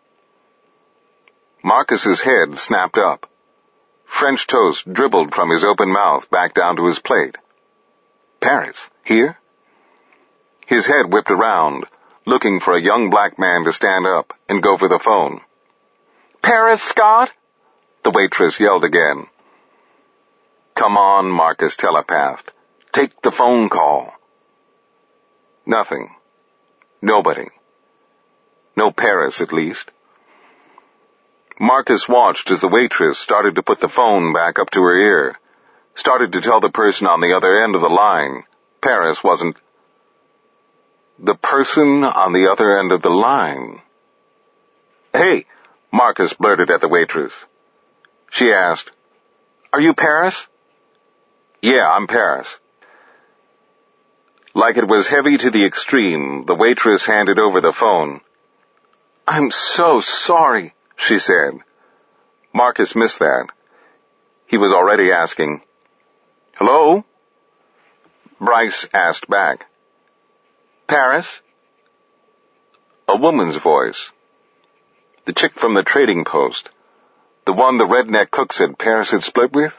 Marcus's head snapped up. French toast dribbled from his open mouth back down to his plate. Paris? Here? His head whipped around, looking for a young black man to stand up and go for the phone. "Paris Scott?" the waitress yelled again. "Come on," Marcus telepathed. "Take the phone call." Nothing. Nobody. No Paris, at least. Marcus watched as the waitress started to put the phone back up to her ear, started to tell the person on the other end of the line Paris wasn't. The person on the other end of the line. "Hey," Marcus blurted at the waitress. She asked, "Are you Paris?" "Yeah, I'm Paris." Like it was heavy to the extreme, the waitress handed over the phone. "I'm so sorry," she said. Marcus missed that. He was already asking, "Hello?" Bryce asked back, "Paris?" A woman's voice. The chick from the trading post. The one the redneck cook said Paris had split with?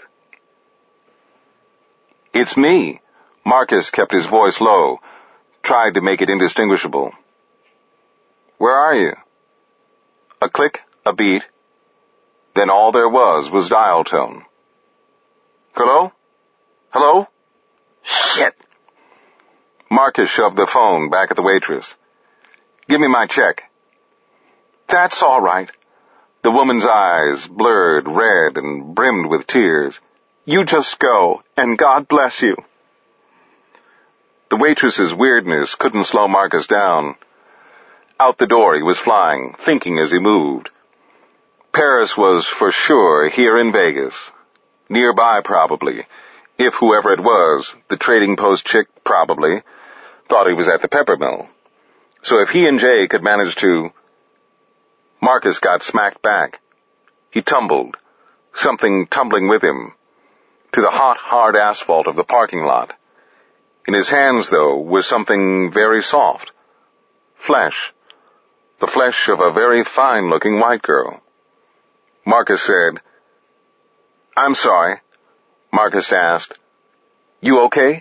"It's me." Marcus kept his voice low, tried to make it indistinguishable. "Where are you?" A click, a beat. Then all there was was dial tone. "Hello? Hello? Shit!" Marcus shoved the phone back at the waitress. "Give me my check." "That's all right." The woman's eyes blurred red and brimmed with tears. "You just go, and God bless you." The waitress's weirdness couldn't slow Marcus down. Out the door he was flying, thinking as he moved. Paris was for sure here in Vegas. Nearby, probably. If whoever it was, the trading post chick probably, thought he was at the Peppermill. So if he and Jay could manage to... Marcus got smacked back. He tumbled, something tumbling with him, to the hot, hard asphalt of the parking lot. In his hands, though, was something very soft. Flesh. The flesh of a very fine-looking white girl. Marcus said, "I'm sorry." Marcus asked, "You okay?"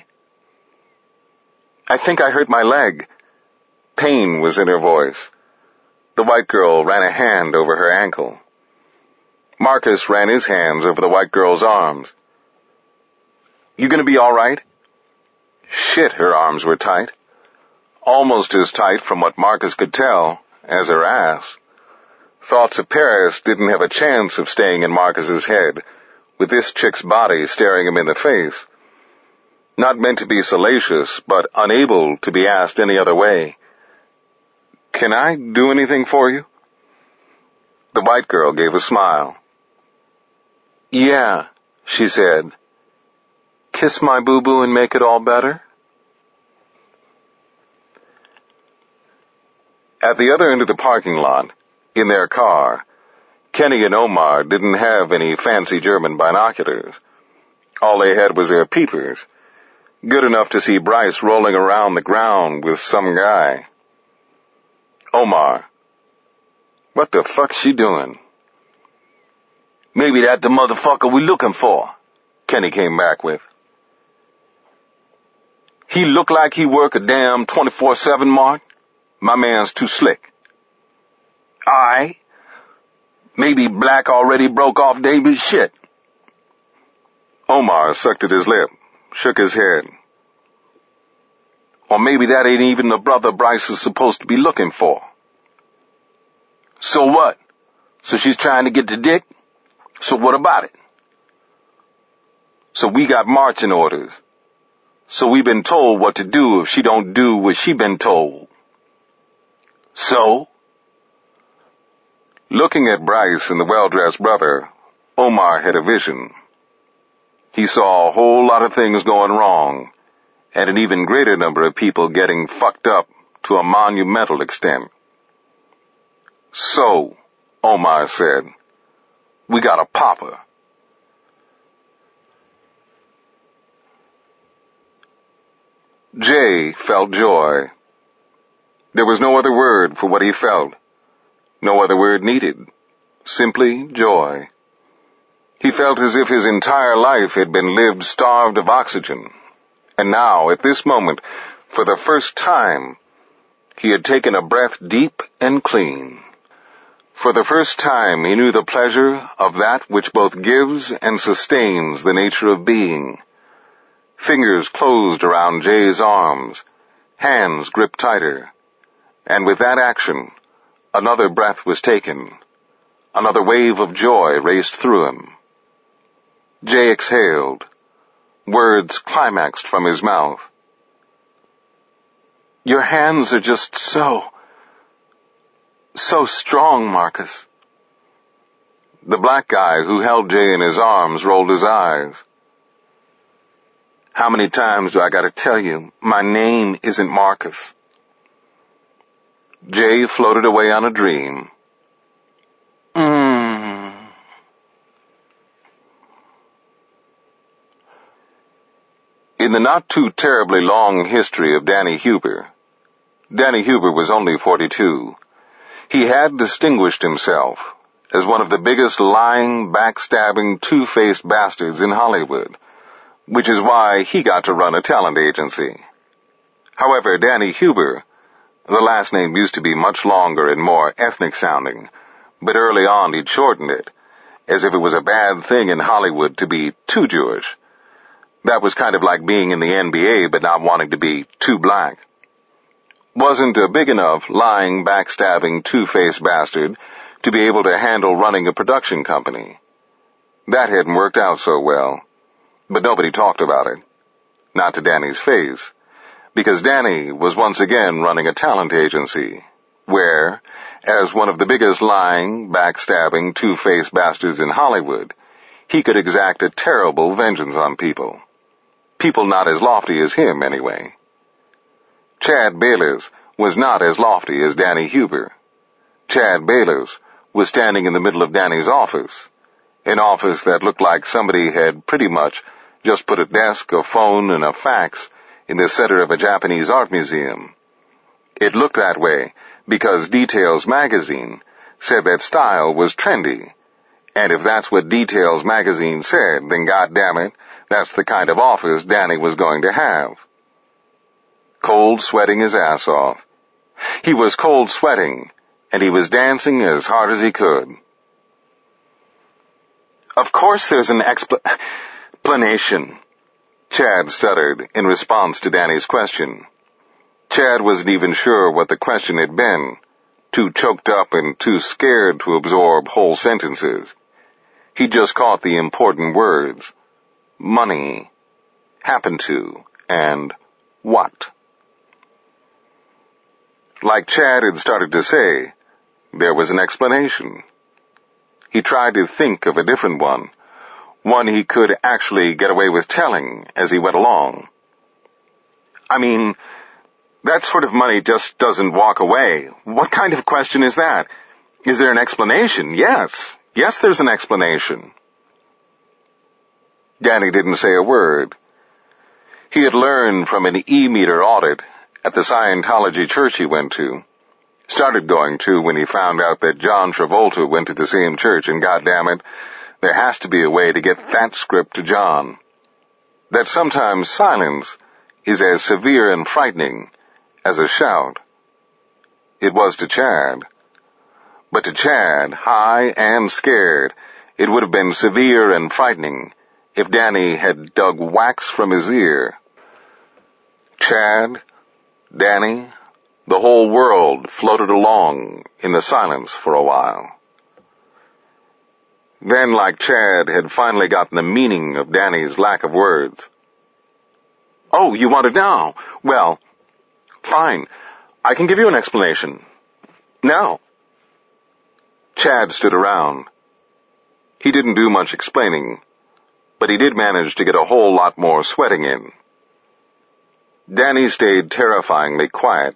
"I think I hurt my leg." Pain was in her voice. The white girl ran a hand over her ankle. Marcus ran his hands over the white girl's arms. "You gonna be all right?" Shit, her arms were tight. Almost as tight, from what Marcus could tell, as her ass. Thoughts of Paris didn't have a chance of staying in Marcus's head, with this chick's body staring him in the face. Not meant to be salacious, but unable to be asked any other way. "Can I do anything for you?" The white girl gave a smile. "Yeah," she said. "Kiss my boo-boo and make it all better?" At the other end of the parking lot, in their car, Kenny and Omar didn't have any fancy German binoculars. All they had was their peepers, good enough to see Bryce rolling around the ground with some guy. Omar, "What the fuck's she doing?" "Maybe that the motherfucker we looking for," Kenny came back with. "He look like he work a damn twenty-four seven, Mark? My man's too slick." "Aight. Maybe Black already broke off David's shit." Omar sucked at his lip, shook his head. "Or maybe that ain't even the brother Bryce is supposed to be looking for." "So what? So she's trying to get the dick? So what about it?" "So we got marching orders. So we been told what to do if she don't do what she been told." "So?" Looking at Bryce and the well-dressed brother, Omar had a vision. He saw a whole lot of things going wrong, and an even greater number of people getting fucked up to a monumental extent. "So," Omar said, "we got a popper." Jay felt joy. There was no other word for what he felt. No other word needed. Simply joy. He felt as if his entire life had been lived starved of oxygen. And now, at this moment, for the first time, He had taken a breath deep and clean. For the first time he knew the pleasure of that which both gives and sustains the nature of being. Fingers closed around Jay's arms, hands gripped tighter, and with that action, another breath was taken. Another wave of joy raced through him. Jay exhaled. Words climaxed from his mouth. "Your hands are just so, so strong, Marcus." The black guy who held Jay in his arms rolled his eyes. "How many times do I gotta tell you, my name isn't Marcus?" Jay floated away on a dream. Mm. In the not-too-terribly long history of Danny Huber, Danny Huber was only forty-two. He had distinguished himself as one of the biggest lying, backstabbing, two-faced bastards in Hollywood, which is why he got to run a talent agency. However, Danny Huber, the last name used to be much longer and more ethnic-sounding, but early on he'd shortened it, as if it was a bad thing in Hollywood to be too Jewish. That was kind of like being in the N B A but not wanting to be too black. Wasn't a big enough, lying, backstabbing, two-faced bastard to be able to handle running a production company. That hadn't worked out so well, but nobody talked about it. Not to Danny's face, because Danny was once again running a talent agency, where, as one of the biggest lying, backstabbing, two-faced bastards in Hollywood, he could exact a terrible vengeance on people. People not as lofty as him, anyway. Chad Bayless was not as lofty as Danny Huber. Chad Bayless was standing in the middle of Danny's office, an office that looked like somebody had pretty much just put a desk, a phone, and a fax in the center of a Japanese art museum. It looked that way because Details magazine said that style was trendy, and if that's what Details magazine said, then goddammit, that's the kind of office Danny was going to have. Cold sweating his ass off. He was cold sweating, and he was dancing as hard as he could. "Of course there's an expl- explanation," Chad stuttered in response to Danny's question. Chad wasn't even sure what the question had been, too choked up and too scared to absorb whole sentences. He just caught the important words. Money, happen to, and what. Like Chad had started to say, there was an explanation. He tried to think of a different one, one he could actually get away with telling as he went along. "I mean, that sort of money just doesn't walk away. What kind of question is that? Is there an explanation? Yes. Yes, there's an explanation." Danny didn't say a word. He had learned from an E-meter audit at the Scientology church he went to, started going to when he found out that John Travolta went to the same church, and goddammit, there has to be a way to get that script to John. That sometimes silence is as severe and frightening as a shout. It was to Chad. But to Chad, high and scared, it would have been severe and frightening if Danny had dug wax from his ear. Chad, Danny, the whole world floated along in the silence for a while. Then, like Chad had finally gotten the meaning of Danny's lack of words. "Oh, you want it now? Well, fine. I can give you an explanation. Now." Chad stood around. He didn't do much explaining, but he did manage to get a whole lot more sweating in. Danny stayed terrifyingly quiet.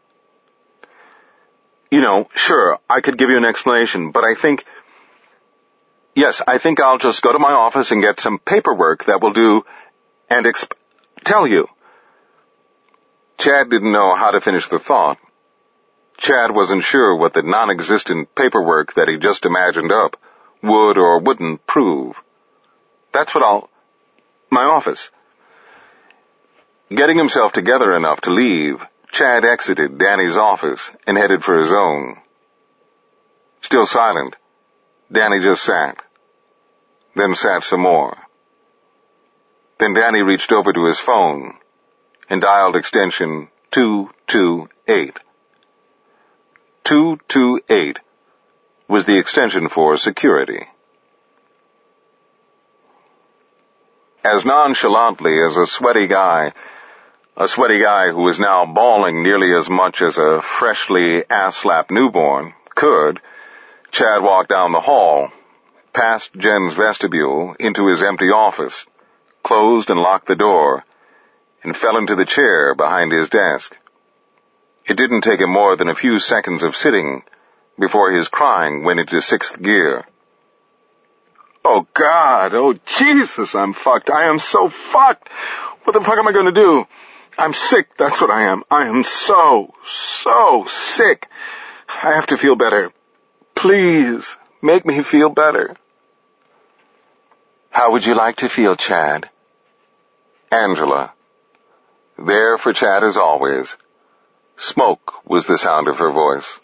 "You know, sure, I could give you an explanation, but I think... Yes, I think I'll just go to my office and get some paperwork that will do and exp- tell you." Chad didn't know how to finish the thought. Chad wasn't sure what the non-existent paperwork that he just imagined up would or wouldn't prove. "That's what I'll... my office." Getting himself together enough to leave, Chad exited Danny's office and headed for his own. Still silent, Danny just sat. Then sat some more. Then Danny reached over to his phone and dialed extension two two eight. two two eight was the extension for security. As nonchalantly as a sweaty guy, a sweaty guy who was now bawling nearly as much as a freshly ass-slapped newborn, could, Chad walked down the hall, past Jen's vestibule, into his empty office, closed and locked the door, and fell into the chair behind his desk. It didn't take him more than a few seconds of sitting before his crying went into sixth gear. Oh, God. Oh, Jesus, I'm fucked. I am so fucked. What the fuck am I going to do? I'm sick. That's what I am. I am so, so sick. I have to feel better. Please, make me feel better. How would you like to feel, Chad? Angela. There for Chad as always. Smoke was the sound of her voice.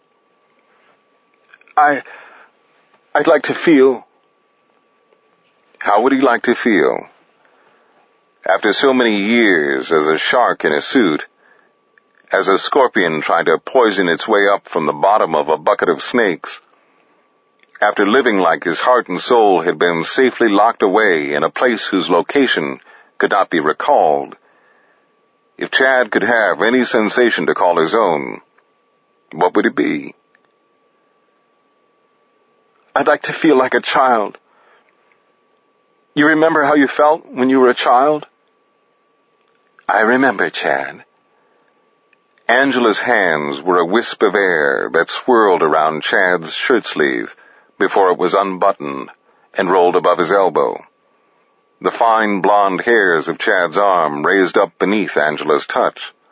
I... I'd like to feel... How would he like to feel? After so many years as a shark in a suit, as a scorpion trying to poison its way up from the bottom of a bucket of snakes, after living like his heart and soul had been safely locked away in a place whose location could not be recalled, if Chad could have any sensation to call his own, what would it be? I'd like to feel like a child. You remember how you felt when you were a child? I remember, Chad. Angela's hands were a wisp of air that swirled around Chad's shirt sleeve before it was unbuttoned and rolled above his elbow. The fine blonde hairs of Chad's arm raised up beneath Angela's touch.